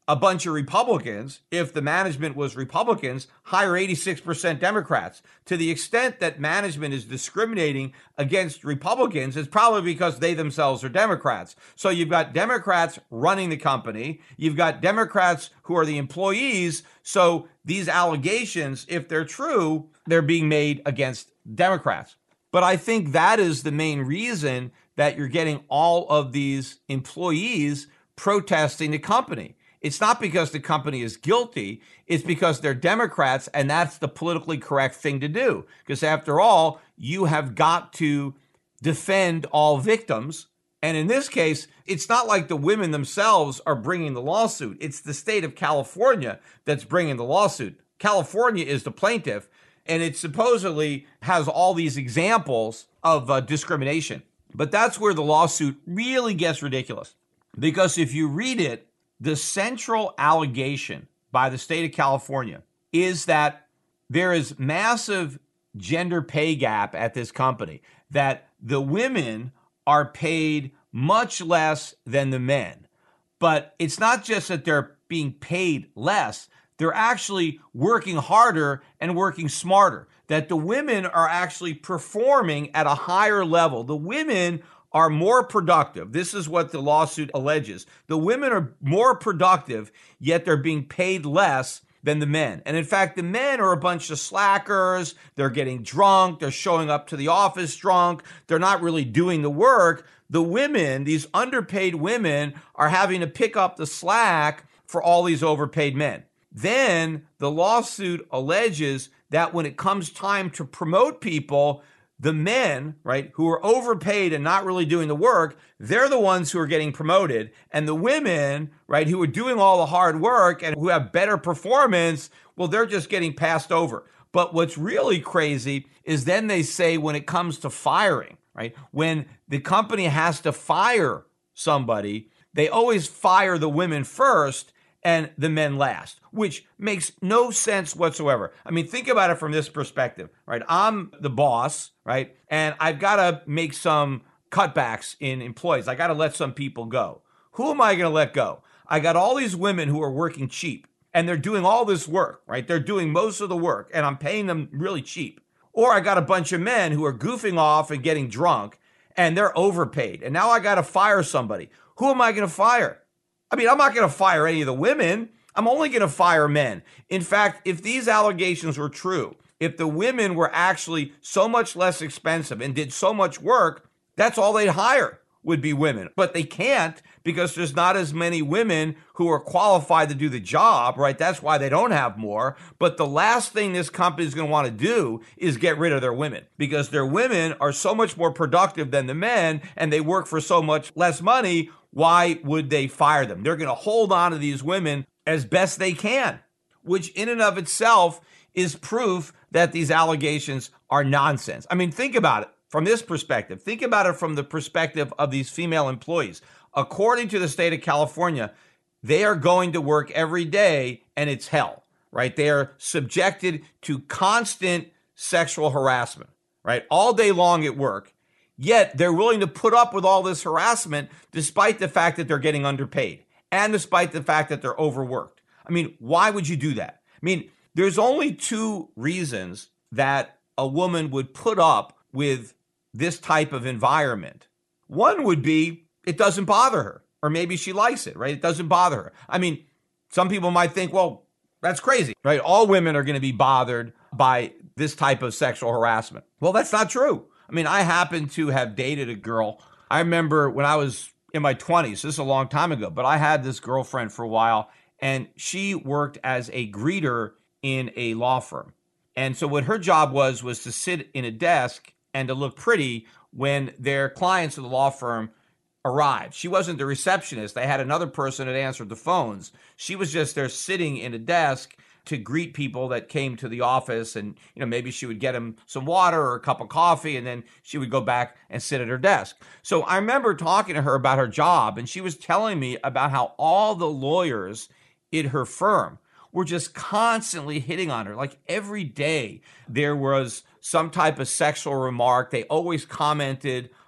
a bunch of Republicans, if the management was Republicans, hire 86% Democrats. To the extent that management is discriminating against Republicans, it's probably because they themselves are Democrats. So you've got Democrats running the company. You've got Democrats who are the employees. So these allegations, if they're true, they're being made against Democrats. But I think that is the main reason that you're getting all of these employees protesting the company. It's not because the company is guilty. It's because they're Democrats, and that's the politically correct thing to do. Because after all, you have got to defend all victims. And in this case, it's not like the women themselves are bringing the lawsuit. It's the state of California that's bringing the lawsuit. California is the plaintiff, and it supposedly has all these examples of discrimination. But that's where the lawsuit really gets ridiculous. Because if you read it, the central allegation by the state of California is that there is massive gender pay gap at this company, that the women are paid much less than the men. But it's not just that they're being paid less, they're actually working harder and working smarter, that the women are actually performing at a higher level. The women are more productive. This is what the lawsuit alleges. The women are more productive, yet they're being paid less than the men. And in fact, the men are a bunch of slackers. They're getting drunk. They're showing up to the office drunk. They're not really doing the work. The women, these underpaid women, are having to pick up the slack for all these overpaid men. Then the lawsuit alleges that when it comes time to promote people, the men, right, who are overpaid and not really doing the work, they're the ones who are getting promoted. And the women, right, who are doing all the hard work and who have better performance, well, they're just getting passed over. But what's really crazy is then they say when it comes to firing, right, when the company has to fire somebody, they always fire the women first and the men last, which makes no sense whatsoever. I mean, think about it from this perspective, right? I'm the boss, right? And I've got to make some cutbacks in employees. I got to let some people go. Who am I going to let go? I got all these women who are working cheap and they're doing all this work, right? They're doing most of the work and I'm paying them really cheap. Or I got a bunch of men who are goofing off and getting drunk and they're overpaid. And now I got to fire somebody. Who am I going to fire? I mean, I'm not going to fire any of the women. I'm only going to fire men. In fact, if these allegations were true, if the women were actually so much less expensive and did so much work, that's all they'd hire would be women. But they can't because there's not as many women who are qualified to do the job, right? That's why they don't have more. But the last thing this company is going to want to do is get rid of their women because their women are so much more productive than the men and they work for so much less money. Why would they fire them? They're going to hold on to these women as best they can, which in and of itself is proof that these allegations are nonsense. I mean, think about it from this perspective. Think about it from the perspective of these female employees. According to the state of California, they are going to work every day and it's hell, right? They are subjected to constant sexual harassment, right? All day long at work. Yet they're willing to put up with all this harassment despite the fact that they're getting underpaid and despite the fact that they're overworked. I mean, why would you do that? I mean, there's only two reasons that a woman would put up with this type of environment. One would be it doesn't bother her, or maybe she likes it, right? It doesn't bother her. I mean, some people might think, well, that's crazy, right? All women are going to be bothered by this type of sexual harassment. Well, that's not true. I mean, I happen to have dated a girl. I remember when I was in my 20s, this is a long time ago, but I had this girlfriend for a while, and she worked as a greeter in a law firm. And so what her job was to sit in a desk and to look pretty when their clients of the law firm arrived. She wasn't the receptionist. They had another person that answered the phones. She was just there sitting in a desk to greet people that came to the office, and maybe she would get them some water or a cup of coffee, and then she would go back and sit at her desk. So I remember talking to her about her job, and she was telling me about how all the lawyers in her firm were just constantly hitting on her. Like every day there was some type of sexual remark. They always commented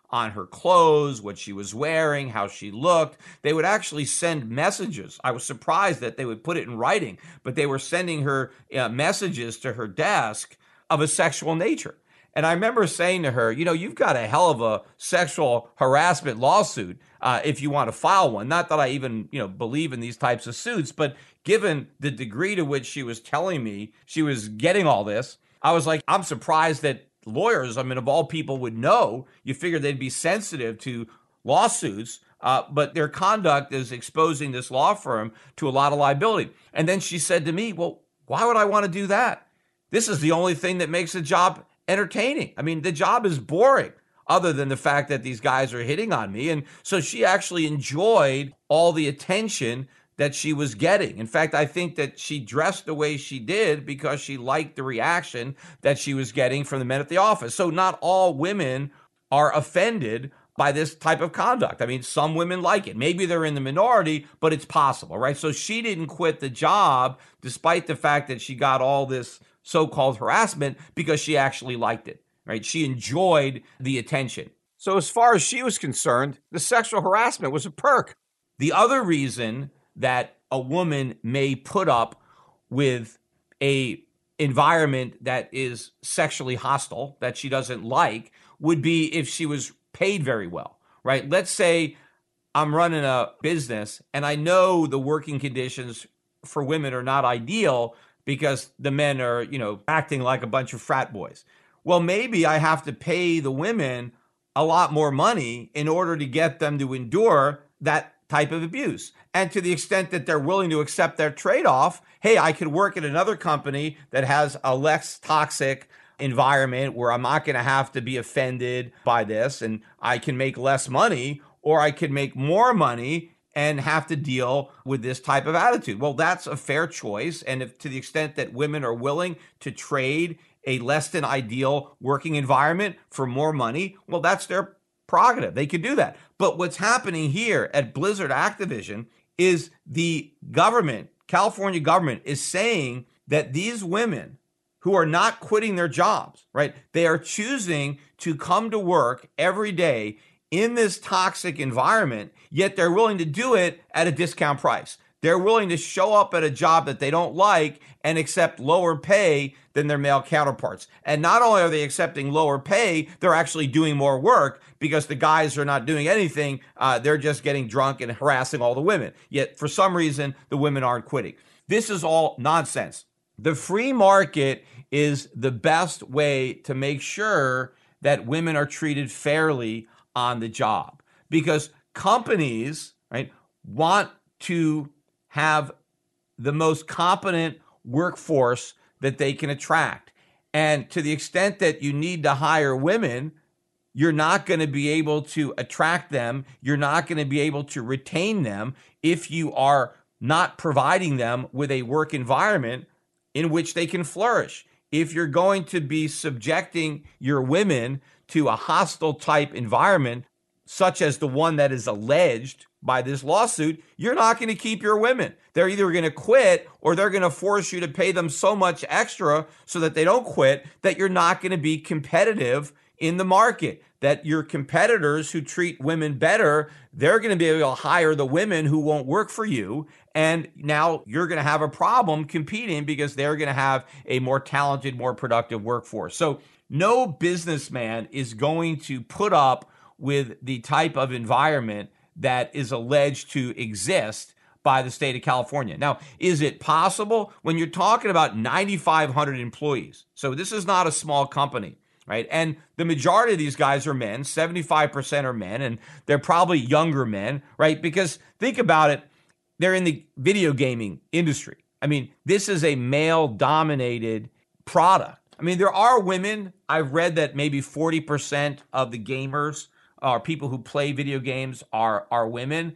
on her clothes, what she was wearing, how she looked. They would actually send messages. I was surprised that they would put it in writing, but they were sending her messages to her desk of a sexual nature. And I remember saying to her, you've got a hell of a sexual harassment lawsuit if you want to file one. Not that I even, believe in these types of suits, but given the degree to which she was telling me she was getting all this, I was like, I'm surprised that lawyers, of all people, would know. You figure they'd be sensitive to lawsuits, but their conduct is exposing this law firm to a lot of liability. And then she said to me, well, why would I want to do that? This is the only thing that makes the job entertaining. The job is boring other than the fact that these guys are hitting on me. And so she actually enjoyed all the attention that she was getting. In fact, I think that she dressed the way she did because she liked the reaction that she was getting from the men at the office. So not all women are offended by this type of conduct. Some women like it. Maybe they're in the minority, but it's possible, right? So she didn't quit the job despite the fact that she got all this so-called harassment because she actually liked it, right? She enjoyed the attention. So as far as she was concerned, the sexual harassment was a perk. The other reason that a woman may put up with a environment that is sexually hostile, that she doesn't like, would be if she was paid very well, right? Let's say I'm running a business and I know the working conditions for women are not ideal because the men are, acting like a bunch of frat boys. Well, maybe I have to pay the women a lot more money in order to get them to endure that type of abuse. And to the extent that they're willing to accept their trade-off, hey, I could work at another company that has a less toxic environment where I'm not going to have to be offended by this and I can make less money, or I could make more money and have to deal with this type of attitude. Well, that's a fair choice. And if to the extent that women are willing to trade a less than ideal working environment for more money, well, that's their prerogative. They could do that. But what's happening here at Blizzard Activision is the government, California government, is saying that these women who are not quitting their jobs, right? They are choosing to come to work every day in this toxic environment, yet they're willing to do it at a discount price. They're willing to show up at a job that they don't like and accept lower pay than their male counterparts. And not only are they accepting lower pay, they're actually doing more work because the guys are not doing anything. They're just getting drunk and harassing all the women. Yet for some reason, the women aren't quitting. This is all nonsense. The free market is the best way to make sure that women are treated fairly on the job, because companies, right, want to have the most competent workforce that they can attract. And to the extent that you need to hire women, you're not going to be able to attract them. You're not going to be able to retain them if you are not providing them with a work environment in which they can flourish. If you're going to be subjecting your women to a hostile type environment, such as the one that is alleged by this lawsuit, you're not going to keep your women. They're either going to quit or they're going to force you to pay them so much extra so that they don't quit that you're not going to be competitive in the market. That your competitors who treat women better, they're going to be able to hire the women who won't work for you. And now you're going to have a problem competing because they're going to have a more talented, more productive workforce. So no businessman is going to put up with the type of environment that is alleged to exist by the state of California. Now, is it possible when you're talking about 9,500 employees? So this is not a small company, right? And the majority of these guys are men, 75% are men, and they're probably younger men, right? Because think about it, they're in the video gaming industry. This is a male-dominated product. There are women. I've read that maybe 40% of the gamers or people who play video games are women.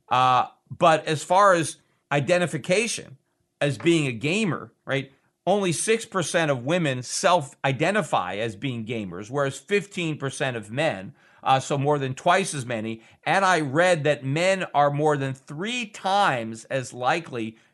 But as far as identification as being a gamer, right, only 6% of women self-identify as being gamers, whereas 15% of men, so more than twice as many. And I read that men are more than 3 times as likely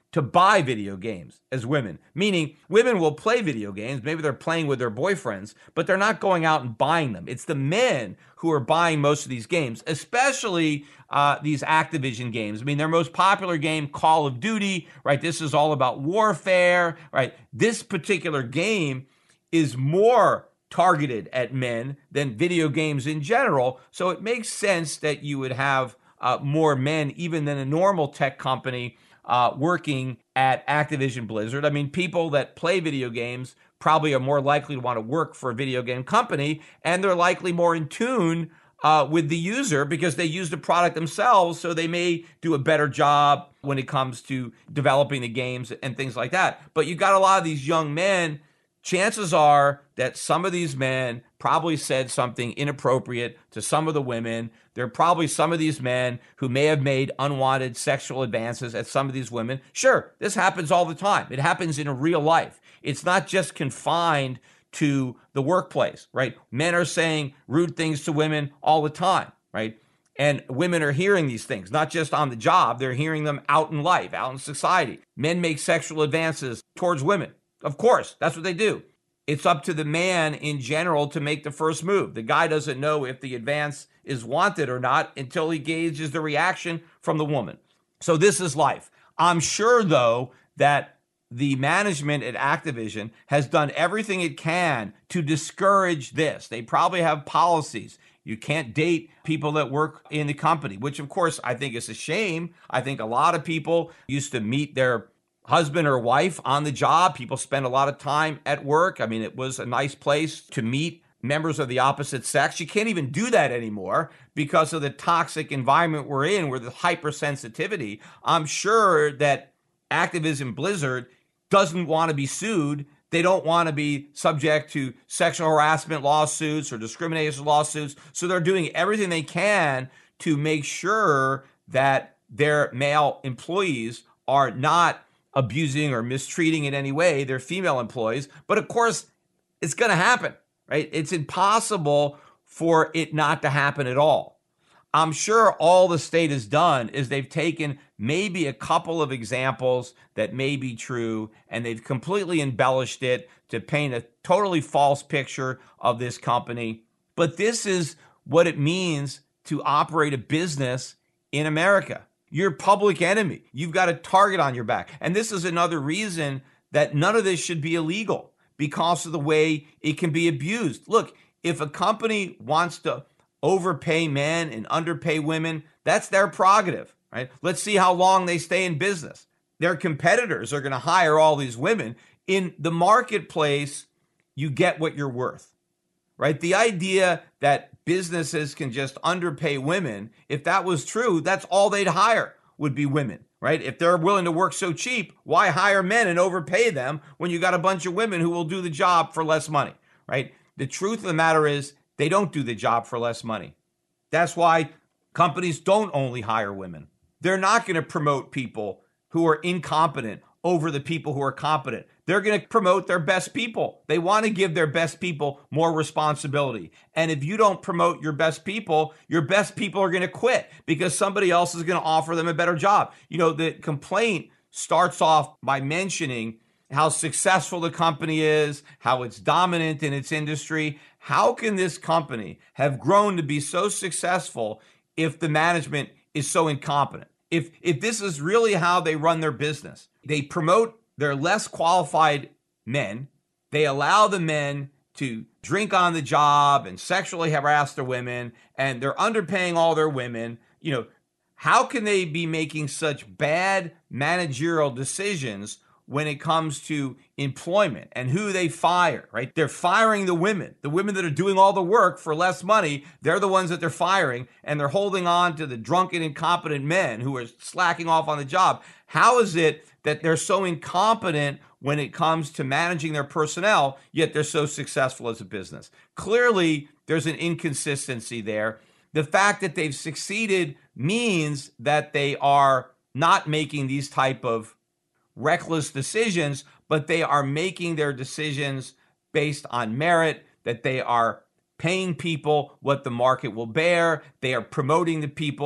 to buy video games as women, meaning women will play video games. Maybe they're playing with their boyfriends, but they're not going out and buying them. It's the men who are buying most of these games, especially these Activision games. I mean, their most popular game, Call of Duty, right? This is all about warfare, right? This particular game is more targeted at men than video games in general. So it makes sense that you would have more men, even than a normal tech company, working at Activision Blizzard. I mean, people that play video games probably are more likely to want to work for a video game company, and they're likely more in tune with the user because they use the product themselves, so they may do a better job when it comes to developing the games and things like that. But you got a lot of these young men. Chances are that some of these men probably said something inappropriate to some of the women. There are probably some of these men who may have made unwanted sexual advances at some of these women. Sure, this happens all the time. It happens in real life. It's not just confined to the workplace, right? Men are saying rude things to women all the time, right? And women are hearing these things, not just on the job. They're hearing them out in life, out in society. Men make sexual advances towards women. Of course, that's what they do. It's up to the man in general to make the first move. The guy doesn't know if the advance is wanted or not until he gauges the reaction from the woman. So this is life. I'm sure, though, that the management at Activision has done everything it can to discourage this. They probably have policies. You can't date people that work in the company, which, of course, I think is a shame. I think a lot of people used to meet their husband or wife on the job. People spend a lot of time at work. I mean, it was a nice place to meet members of the opposite sex. You can't even do that anymore because of the toxic environment we're in, where the hypersensitivity. I'm sure that Activision Blizzard doesn't want to be sued. They don't want to be subject to sexual harassment lawsuits or discrimination lawsuits. So they're doing everything they can to make sure that their male employees are not abusing or mistreating in any way their female employees. But of course, it's going to happen, right? It's impossible for it not to happen at all. I'm sure all the state has done is they've taken maybe a couple of examples that may be true, and they've completely embellished it to paint a totally false picture of this company. But this is what it means to operate a business in America. You're public enemy. You've got a target on your back. And this is another reason that none of this should be illegal, because of the way it can be abused. Look, if a company wants to overpay men and underpay women, that's their prerogative, right? Let's see how long they stay in business. Their competitors are going to hire all these women. In the marketplace, you get what you're worth, right? The idea that businesses can just underpay women, if that was true, that's all they'd hire would be women, right? If they're willing to work so cheap, why hire men and overpay them when you got a bunch of women who will do the job for less money, right? The truth of the matter is they don't do the job for less money. That's why companies don't only hire women. They're not going to promote people who are incompetent over the people who are competent. They're going to promote their best people. They want to give their best people more responsibility. And if you don't promote your best people are going to quit because somebody else is going to offer them a better job. You know, the complaint starts off by mentioning how successful the company is, how it's dominant in its industry. How can this company have grown to be so successful if the management is so incompetent? If this is really how they run their business, they promote their less qualified men, they allow the men to drink on the job and sexually harass their women, and they're underpaying all their women. You know, how can they be making such bad managerial decisions when it comes to employment and who they fire, right? They're firing the women that are doing all the work for less money. They're the ones that they're firing, and they're holding on to the drunken, incompetent men who are slacking off on the job. How is it that they're so incompetent when it comes to managing their personnel, yet they're so successful as a business? Clearly, there's an inconsistency there. The fact that they've succeeded means that they are not making these type of reckless decisions, but they are making their decisions based on merit, that they are paying people what the market will bear. They are promoting the people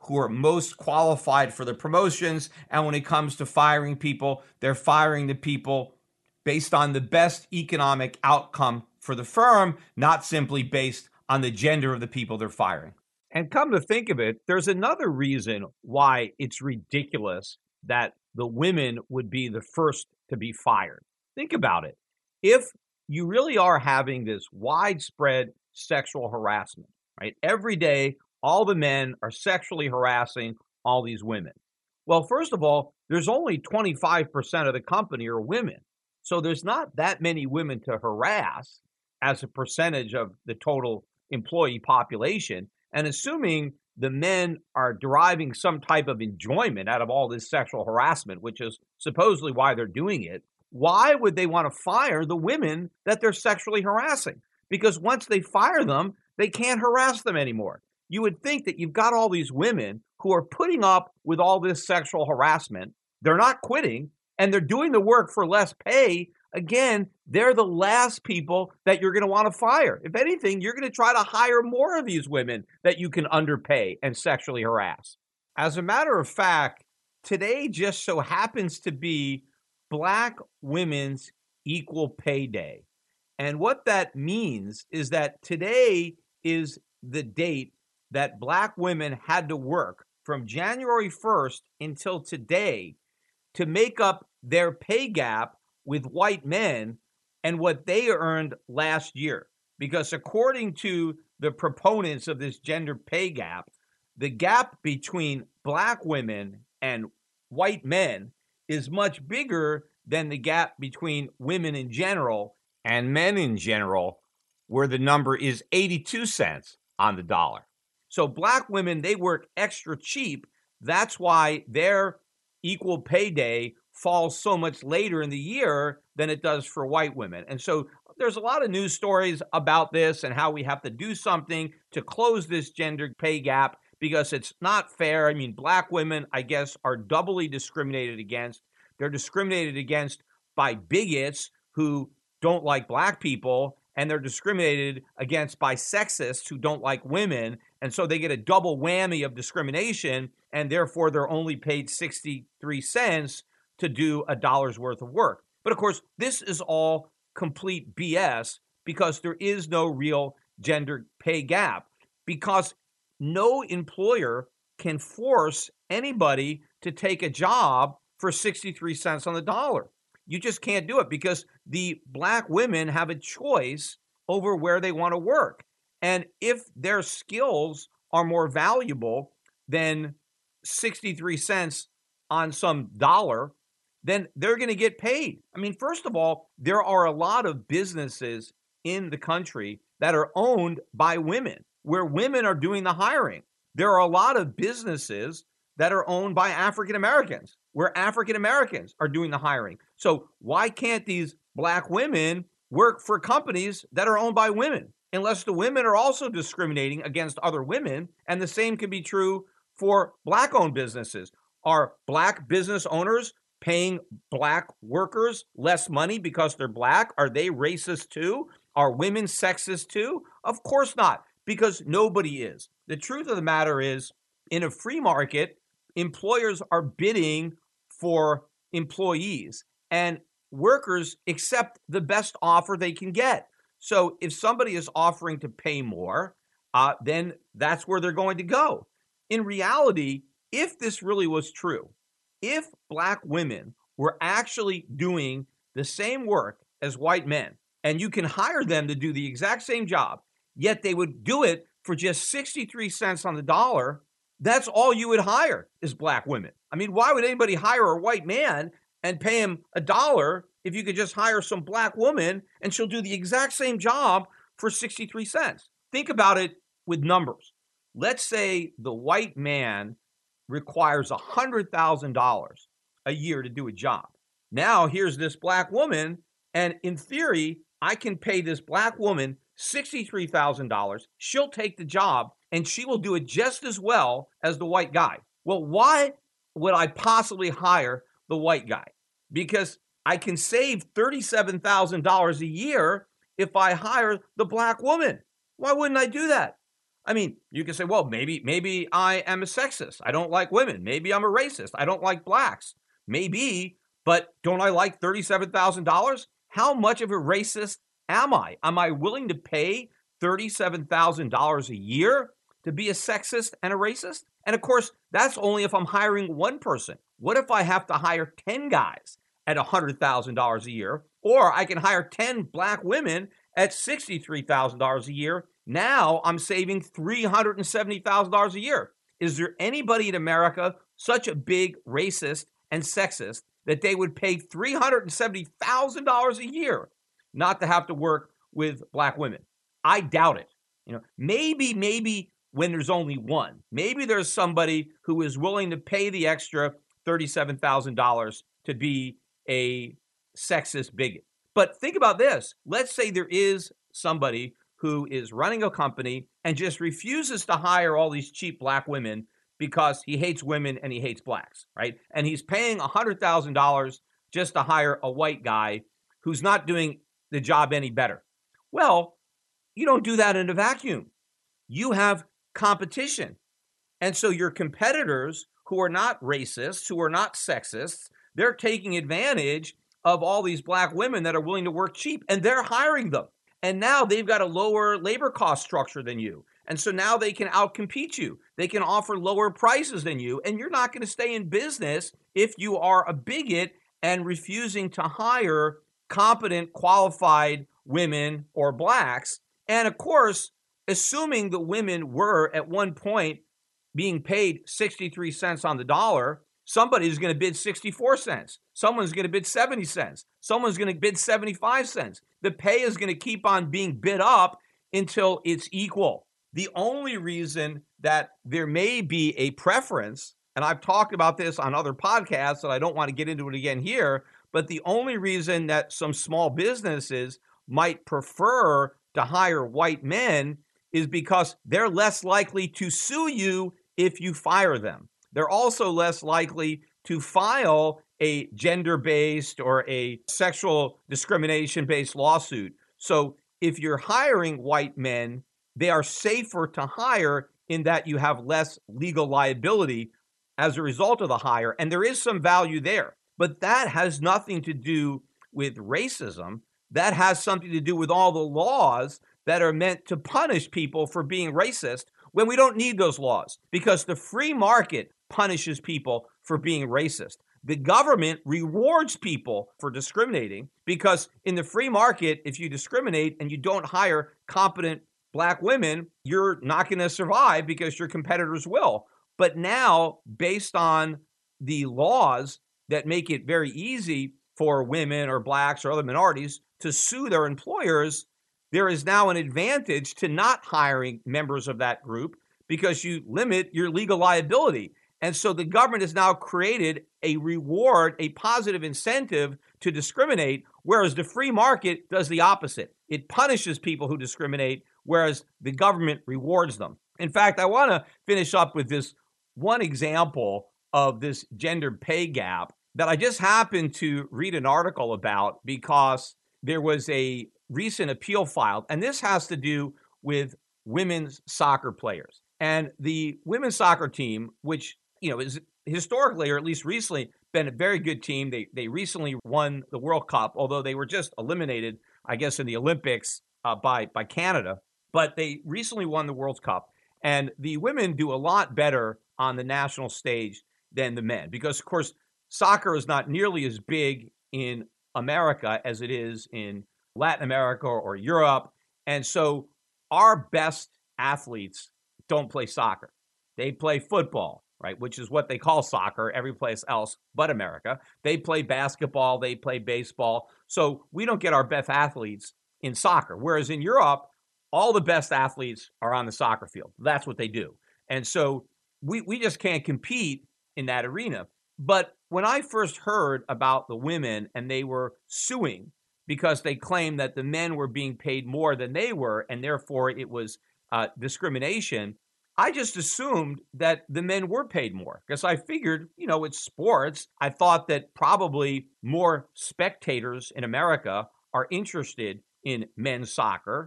who are most qualified for the promotions. And when it comes to firing people, they're firing the people based on the best economic outcome for the firm, not simply based on the gender of the people they're firing. And come to think of it, there's another reason why it's ridiculous that the women would be the first to be fired. Think about it. If you really are having this widespread sexual harassment, right? Every day, all the men are sexually harassing all these women. Well, first of all, there's only 25% of the company are women. So there's not that many women to harass as a percentage of the total employee population. And assuming the men are deriving some type of enjoyment out of all this sexual harassment, which is supposedly why they're doing it, why would they want to fire the women that they're sexually harassing? Because once they fire them, they can't harass them anymore. You would think that you've got all these women who are putting up with all this sexual harassment. They're not quitting, and they're doing the work for less pay. Again, they're the last people that you're going to want to fire. If anything, you're going to try to hire more of these women that you can underpay and sexually harass. As a matter of fact, today just so happens to be Black Women's Equal Pay Day. And what that means is that today is the date that Black women had to work from January 1st until today to make up their pay gap with white men and what they earned last year. Because according to the proponents of this gender pay gap, the gap between Black women and white men is much bigger than the gap between women in general and men in general, where the number is 82 cents on the dollar. So Black women, they work extra cheap. That's why their equal pay day falls so much later in the year than it does for white women. And so there's a lot of news stories about this and how we have to do something to close this gender pay gap because it's not fair. I mean, Black women, I guess, are doubly discriminated against. They're discriminated against by bigots who don't like Black people, and they're discriminated against by sexists who don't like women. And so they get a double whammy of discrimination, and therefore they're only paid 63 cents to do a dollar's worth of work. But of course, this is all complete BS because there is no real gender pay gap, because no employer can force anybody to take a job for 63 cents on the dollar. You just can't do it because the Black women have a choice over where they want to work. And if their skills are more valuable than 63 cents on some dollar, then they're going to get paid. I mean, first of all, there are a lot of businesses in the country that are owned by women, where women are doing the hiring. There are a lot of businesses that are owned by African Americans, where African Americans are doing the hiring. So why can't these Black women work for companies that are owned by women, unless the women are also discriminating against other women? And the same can be true for Black-owned businesses. Are Black business owners paying Black workers less money because they're Black? Are they racist too? Are women sexist too? Of course not, because nobody is. The truth of the matter is, in a free market, employers are bidding for employees, and workers accept the best offer they can get. So if somebody is offering to pay more, then that's where they're going to go. In reality, if this really was true, if Black women were actually doing the same work as white men, and you can hire them to do the exact same job, yet they would do it for just 63 cents on the dollar, that's all you would hire is Black women. I mean, why would anybody hire a white man and pay him $1 if you could just hire some Black woman and she'll do the exact same job for 63 cents? Think about it with numbers. Let's say the white man requires $100,000 a year to do a job. Now here's this Black woman, and in theory, I can pay this Black woman $63,000. She'll take the job, and she will do it just as well as the white guy. Well, why would I possibly hire the white guy? Because I can save $37,000 a year if I hire the Black woman. Why wouldn't I do that? I mean, you can say, well, maybe I am a sexist. I don't like women. Maybe I'm a racist. I don't like blacks. Maybe, but don't I like $37,000? How much of a racist am I? Am I willing to pay $37,000 a year to be a sexist and a racist? And of course, that's only if I'm hiring one person. What if I have to hire 10 guys at $100,000 a year? Or I can hire 10 black women at $63,000 a year. Now I'm saving $370,000 a year. Is there anybody in America such a big racist and sexist that they would pay $370,000 a year not to have to work with black women? I doubt it. Maybe when there's only one, maybe there's somebody who is willing to pay the extra $37,000 to be a sexist bigot. But think about this. Let's say there is somebody who is running a company and just refuses to hire all these cheap black women because he hates women and he hates blacks, right? And he's paying $100,000 just to hire a white guy who's not doing the job any better. Well, you don't do that in a vacuum. You have competition. And so your competitors who are not racists, who are not sexists, they're taking advantage of all these black women that are willing to work cheap, and they're hiring them. And now they've got a lower labor cost structure than you. And so now they can outcompete you. They can offer lower prices than you. And you're not going to stay in business if you are a bigot and refusing to hire competent, qualified women or blacks. And of course, assuming the women were at one point being paid 63 cents on the dollar, somebody's going to bid 64 cents. Someone's going to bid 70 cents. Someone's going to bid 75 cents. The pay is going to keep on being bid up until it's equal. The only reason that there may be a preference, and I've talked about this on other podcasts, and I don't want to get into it again here, but the only reason that some small businesses might prefer to hire white men is because they're less likely to sue you if you fire them. They're also less likely to file a gender-based or a sexual discrimination-based lawsuit. So if you're hiring white men, they are safer to hire in that you have less legal liability as a result of the hire. And there is some value there. But that has nothing to do with racism. That has something to do with all the laws that are meant to punish people for being racist when we don't need those laws, because the free market punishes people for being racist. The government rewards people for discriminating because in the free market, if you discriminate and you don't hire competent black women, you're not going to survive because your competitors will. But now, based on the laws that make it very easy for women or blacks or other minorities to sue their employers, there is now an advantage to not hiring members of that group because you limit your legal liability. And so the government has now created a reward, a positive incentive to discriminate, whereas the free market does the opposite. It punishes people who discriminate, whereas the government rewards them. In fact, I want to finish up with this one example of this gender pay gap that I just happened to read an article about because there was a recent appeal filed, and this has to do with women's soccer players. And the women's soccer team, which is historically, or at least recently, been a very good team. They recently won the World Cup, although they were just eliminated, I guess, in the Olympics by Canada. But they recently won the World Cup. And the women do a lot better on the national stage than the men because, of course, soccer is not nearly as big in America as it is in Latin America or Europe. And so our best athletes don't play soccer. They play football, right, which is what they call soccer every place else but America. They play basketball. They play baseball. So we don't get our best athletes in soccer. Whereas in Europe, all the best athletes are on the soccer field. That's what they do. And so we just can't compete in that arena. But when I first heard about the women and they were suing because they claimed that the men were being paid more than they were, and therefore it was discrimination, I just assumed that the men were paid more because I figured, it's sports. I thought that probably more spectators in America are interested in men's soccer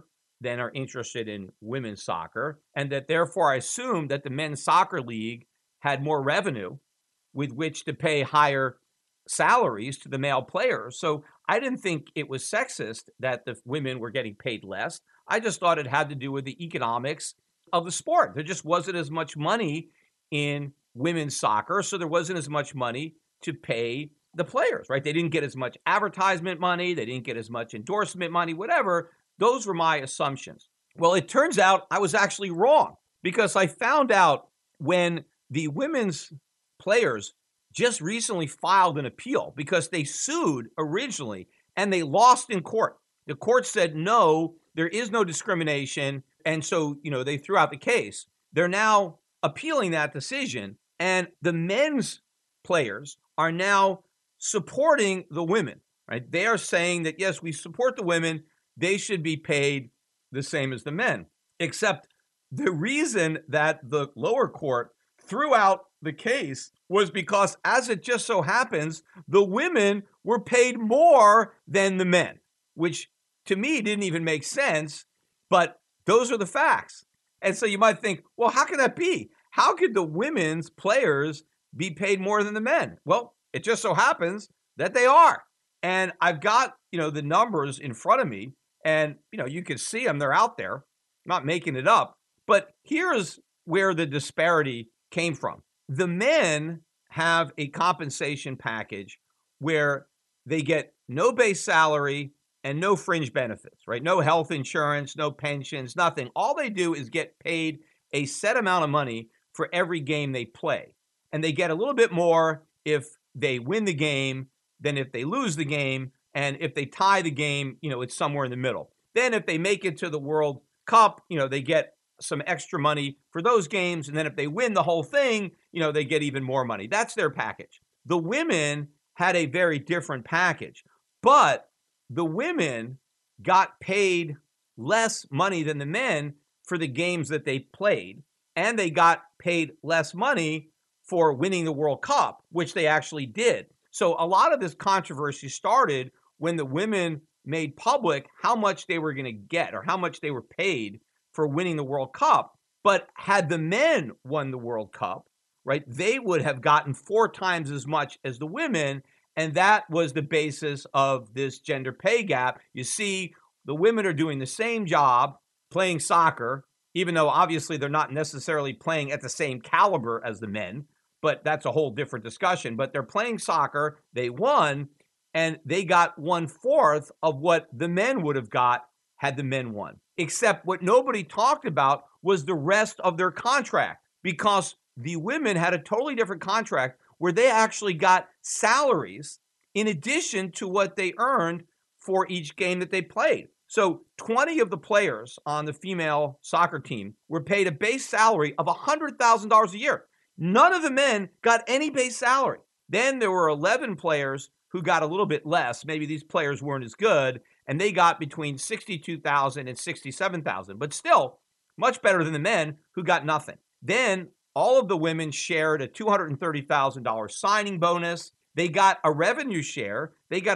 than are interested in women's soccer, and that therefore I assumed that the men's soccer league had more revenue with which to pay higher salaries to the male players. So I didn't think it was sexist that the women were getting paid less. I just thought it had to do with the economics of the sport. There just wasn't as much money in women's soccer, so there wasn't as much money to pay the players, right? They didn't get as much advertisement money. They didn't get as much endorsement money, whatever. Those were my assumptions. Well, it turns out I was actually wrong, because I found out when the women's players just recently filed an appeal because they sued originally and they lost in court. The court said, no, there is no discrimination. And so, they threw out the case. They're now appealing that decision. And the men's players are now supporting the women, right? They are saying that, yes, we support the women. They should be paid the same as the men. Except the reason that the lower court threw out the case was because, as it just so happens, the women were paid more than the men, which to me didn't even make sense, but those are the facts. And so you might think, well, how can that be? How could the women's players be paid more than the men? Well, it just so happens that they are. And I've got, the numbers in front of me, and, you can see them. They're out there. I'm not making it up. But here's where the disparity came from. The men have a compensation package where they get no base salary and no fringe benefits, right? No health insurance, no pensions, nothing. All they do is get paid a set amount of money for every game they play. And they get a little bit more if they win the game than if they lose the game. And if they tie the game, it's somewhere in the middle. Then if they make it to the World Cup, they get some extra money for those games. And then if they win the whole thing, they get even more money. That's their package. The women had a very different package, but the women got paid less money than the men for the games that they played, and they got paid less money for winning the World Cup, which they actually did. So a lot of this controversy started when the women made public how much they were going to get or how much they were paid for winning the World Cup. But had the men won the World Cup, right, they would have gotten 4 times as much as the women. And that was the basis of this gender pay gap. You see, the women are doing the same job playing soccer, even though obviously they're not necessarily playing at the same caliber as the men, but that's a whole different discussion. But they're playing soccer, they won, and they got 1/4 of what the men would have got had the men won. Except what nobody talked about was the rest of their contract, because the women had a totally different contract where they actually got salaries in addition to what they earned for each game that they played. So 20 of the players on the female soccer team were paid a base salary of $100,000 a year. None of the men got any base salary. Then there were 11 players who got a little bit less. Maybe these players weren't as good, and they got between $62,000 and $67,000, but still much better than the men who got nothing. Then all of the women shared a $230,000 signing bonus. They got a revenue share. They got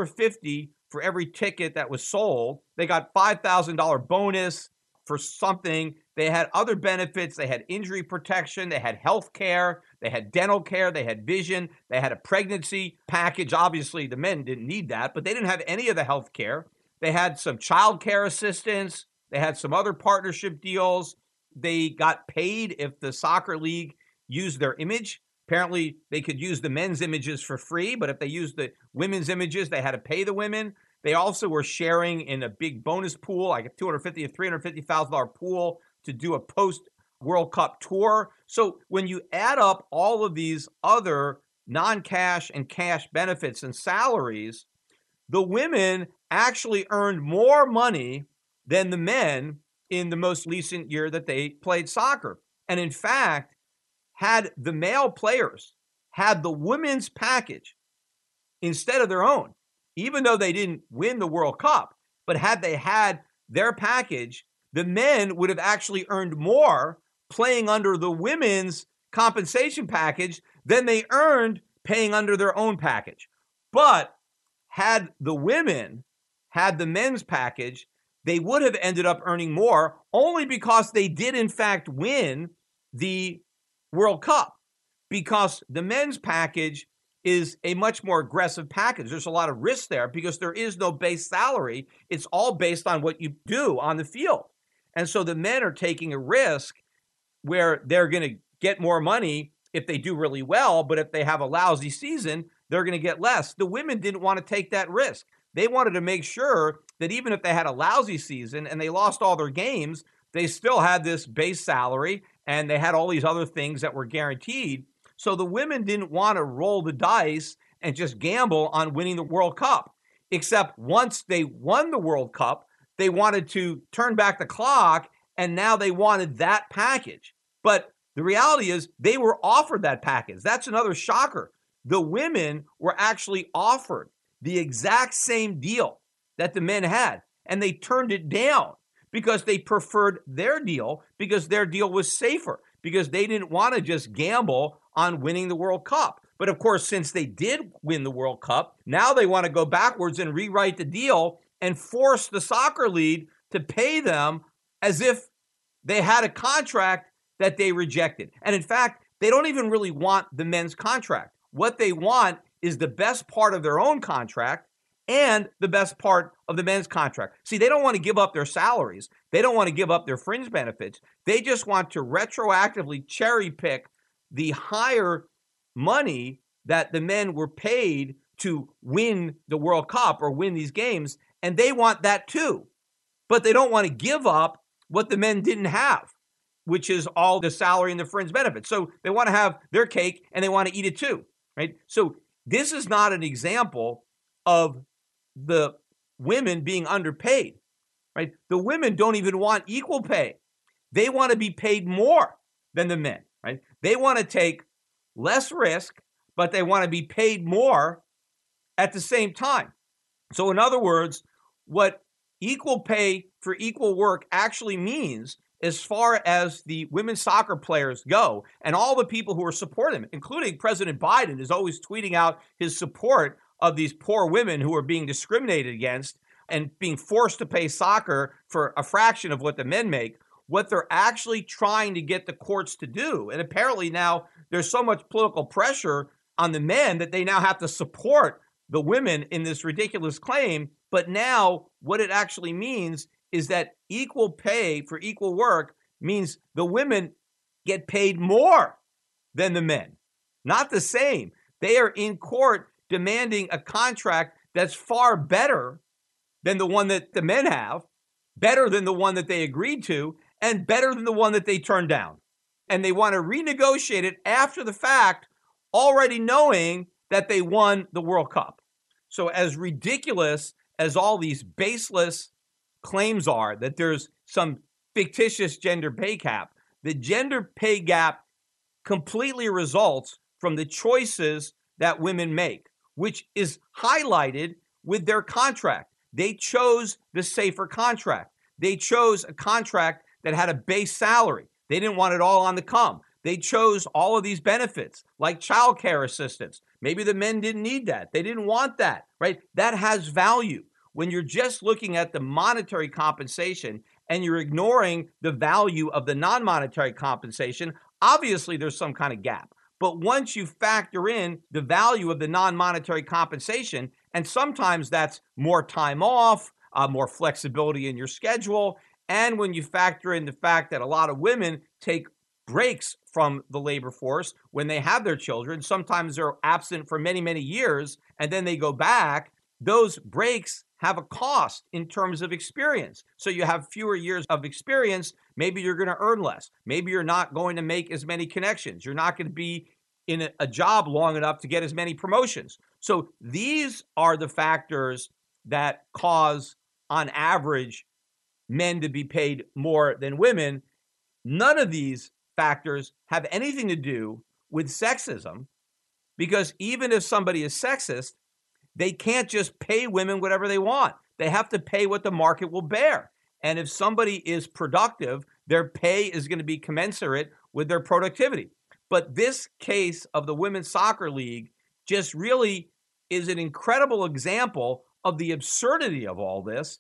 $1.50 for every ticket that was sold. They got $5,000 bonus for something. They had other benefits. They had injury protection. They had health care. They had dental care. They had vision. They had a pregnancy package. Obviously, the men didn't need that, but they didn't have any of the health care. They had some child care assistance. They had some other partnership deals. They got paid if the soccer league used their image. Apparently, they could use the men's images for free, but if they used the women's images, they had to pay the women. They also were sharing in a big bonus pool, like a $250,000 to $350,000 pool to do a post-World Cup tour. So when you add up all of these other non-cash and cash benefits and salaries, the women actually earned more money than the men in the most recent year that they played soccer. And in fact, had the male players had the women's package instead of their own, even though they didn't win the World Cup, but had they had their package, the men would have actually earned more playing under the women's compensation package than they earned paying under their own package. But had the women had the men's package, they would have ended up earning more only because they did, in fact, win the World Cup, because the men's package is a much more aggressive package. There's a lot of risk there because there is no base salary. It's all based on what you do on the field. And so the men are taking a risk where they're going to get more money if they do really well, but if they have a lousy season, they're going to get less. The women didn't want to take that risk. They wanted to make sure that even if they had a lousy season and they lost all their games, they still had this base salary and they had all these other things that were guaranteed. So the women didn't want to roll the dice and just gamble on winning the World Cup, except once they won the World Cup, they wanted to turn back the clock, and now they wanted that package. But the reality is they were offered that package. That's another shocker. The women were actually offered the exact same deal that the men had, and they turned it down because they preferred their deal, because their deal was safer, because they didn't want to just gamble on winning the World Cup. But of course, since they did win the World Cup, now they want to go backwards and rewrite the deal and force the soccer league to pay them as if they had a contract that they rejected. And in fact, they don't even really want the men's contract. What they want is the best part of their own contract and the best part of the men's contract. See, they don't want to give up their salaries. They don't want to give up their fringe benefits. They just want to retroactively cherry pick the higher money that the men were paid to win the World Cup or win these games, and they want that too. But they don't want to give up what the men didn't have, which is all the salary and the fringe benefits. So they want to have their cake and they want to eat it too, right? So this is not an example of the women being underpaid, right? The women don't even want equal pay. They want to be paid more than the men, right? They want to take less risk, but they want to be paid more at the same time. So in other words, what equal pay for equal work actually means, as far as the women's soccer players go, and all the people who are supporting them, including President Biden, is always tweeting out his support of these poor women who are being discriminated against and being forced to pay soccer for a fraction of what the men make. What they're actually trying to get the courts to do, and apparently now there's so much political pressure on the men that they now have to support the women in this ridiculous claim. But now what it actually means is that equal pay for equal work means the women get paid more than the men, not the same. They are in court demanding a contract that's far better than the one that the men have, better than the one that they agreed to, and better than the one that they turned down. And they want to renegotiate it after the fact, already knowing that they won the World Cup. So as ridiculous as all these baseless claims are that there's some fictitious gender pay gap, the gender pay gap completely results from the choices that women make, which is highlighted with their contract. They chose the safer contract. They chose a contract that had a base salary. They didn't want it all on the come. They chose all of these benefits like child care assistance. Maybe the men didn't need that. They didn't want that, right? That has value. When you're just looking at the monetary compensation and you're ignoring the value of the non-monetary compensation, obviously there's some kind of gap. But once you factor in the value of the non-monetary compensation, and sometimes that's more time off, more flexibility in your schedule, and when you factor in the fact that a lot of women take breaks from the labor force when they have their children, sometimes they're absent for many, many years, and then they go back, those breaks have a cost in terms of experience. So you have fewer years of experience. Maybe you're going to earn less. Maybe you're not going to make as many connections. You're not going to be in a job long enough to get as many promotions. So these are the factors that cause, on average, men to be paid more than women. None of these factors have anything to do with sexism, because even if somebody is sexist, they can't just pay women whatever they want. They have to pay what the market will bear. And if somebody is productive, their pay is going to be commensurate with their productivity. But this case of the Women's Soccer League just really is an incredible example of the absurdity of all this,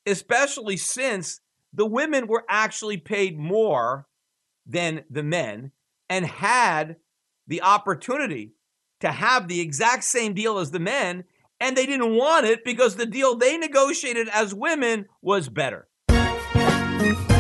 especially since the women were actually paid more than the men and had the opportunity to have the exact same deal as the men, and they didn't want it because the deal they negotiated as women was better.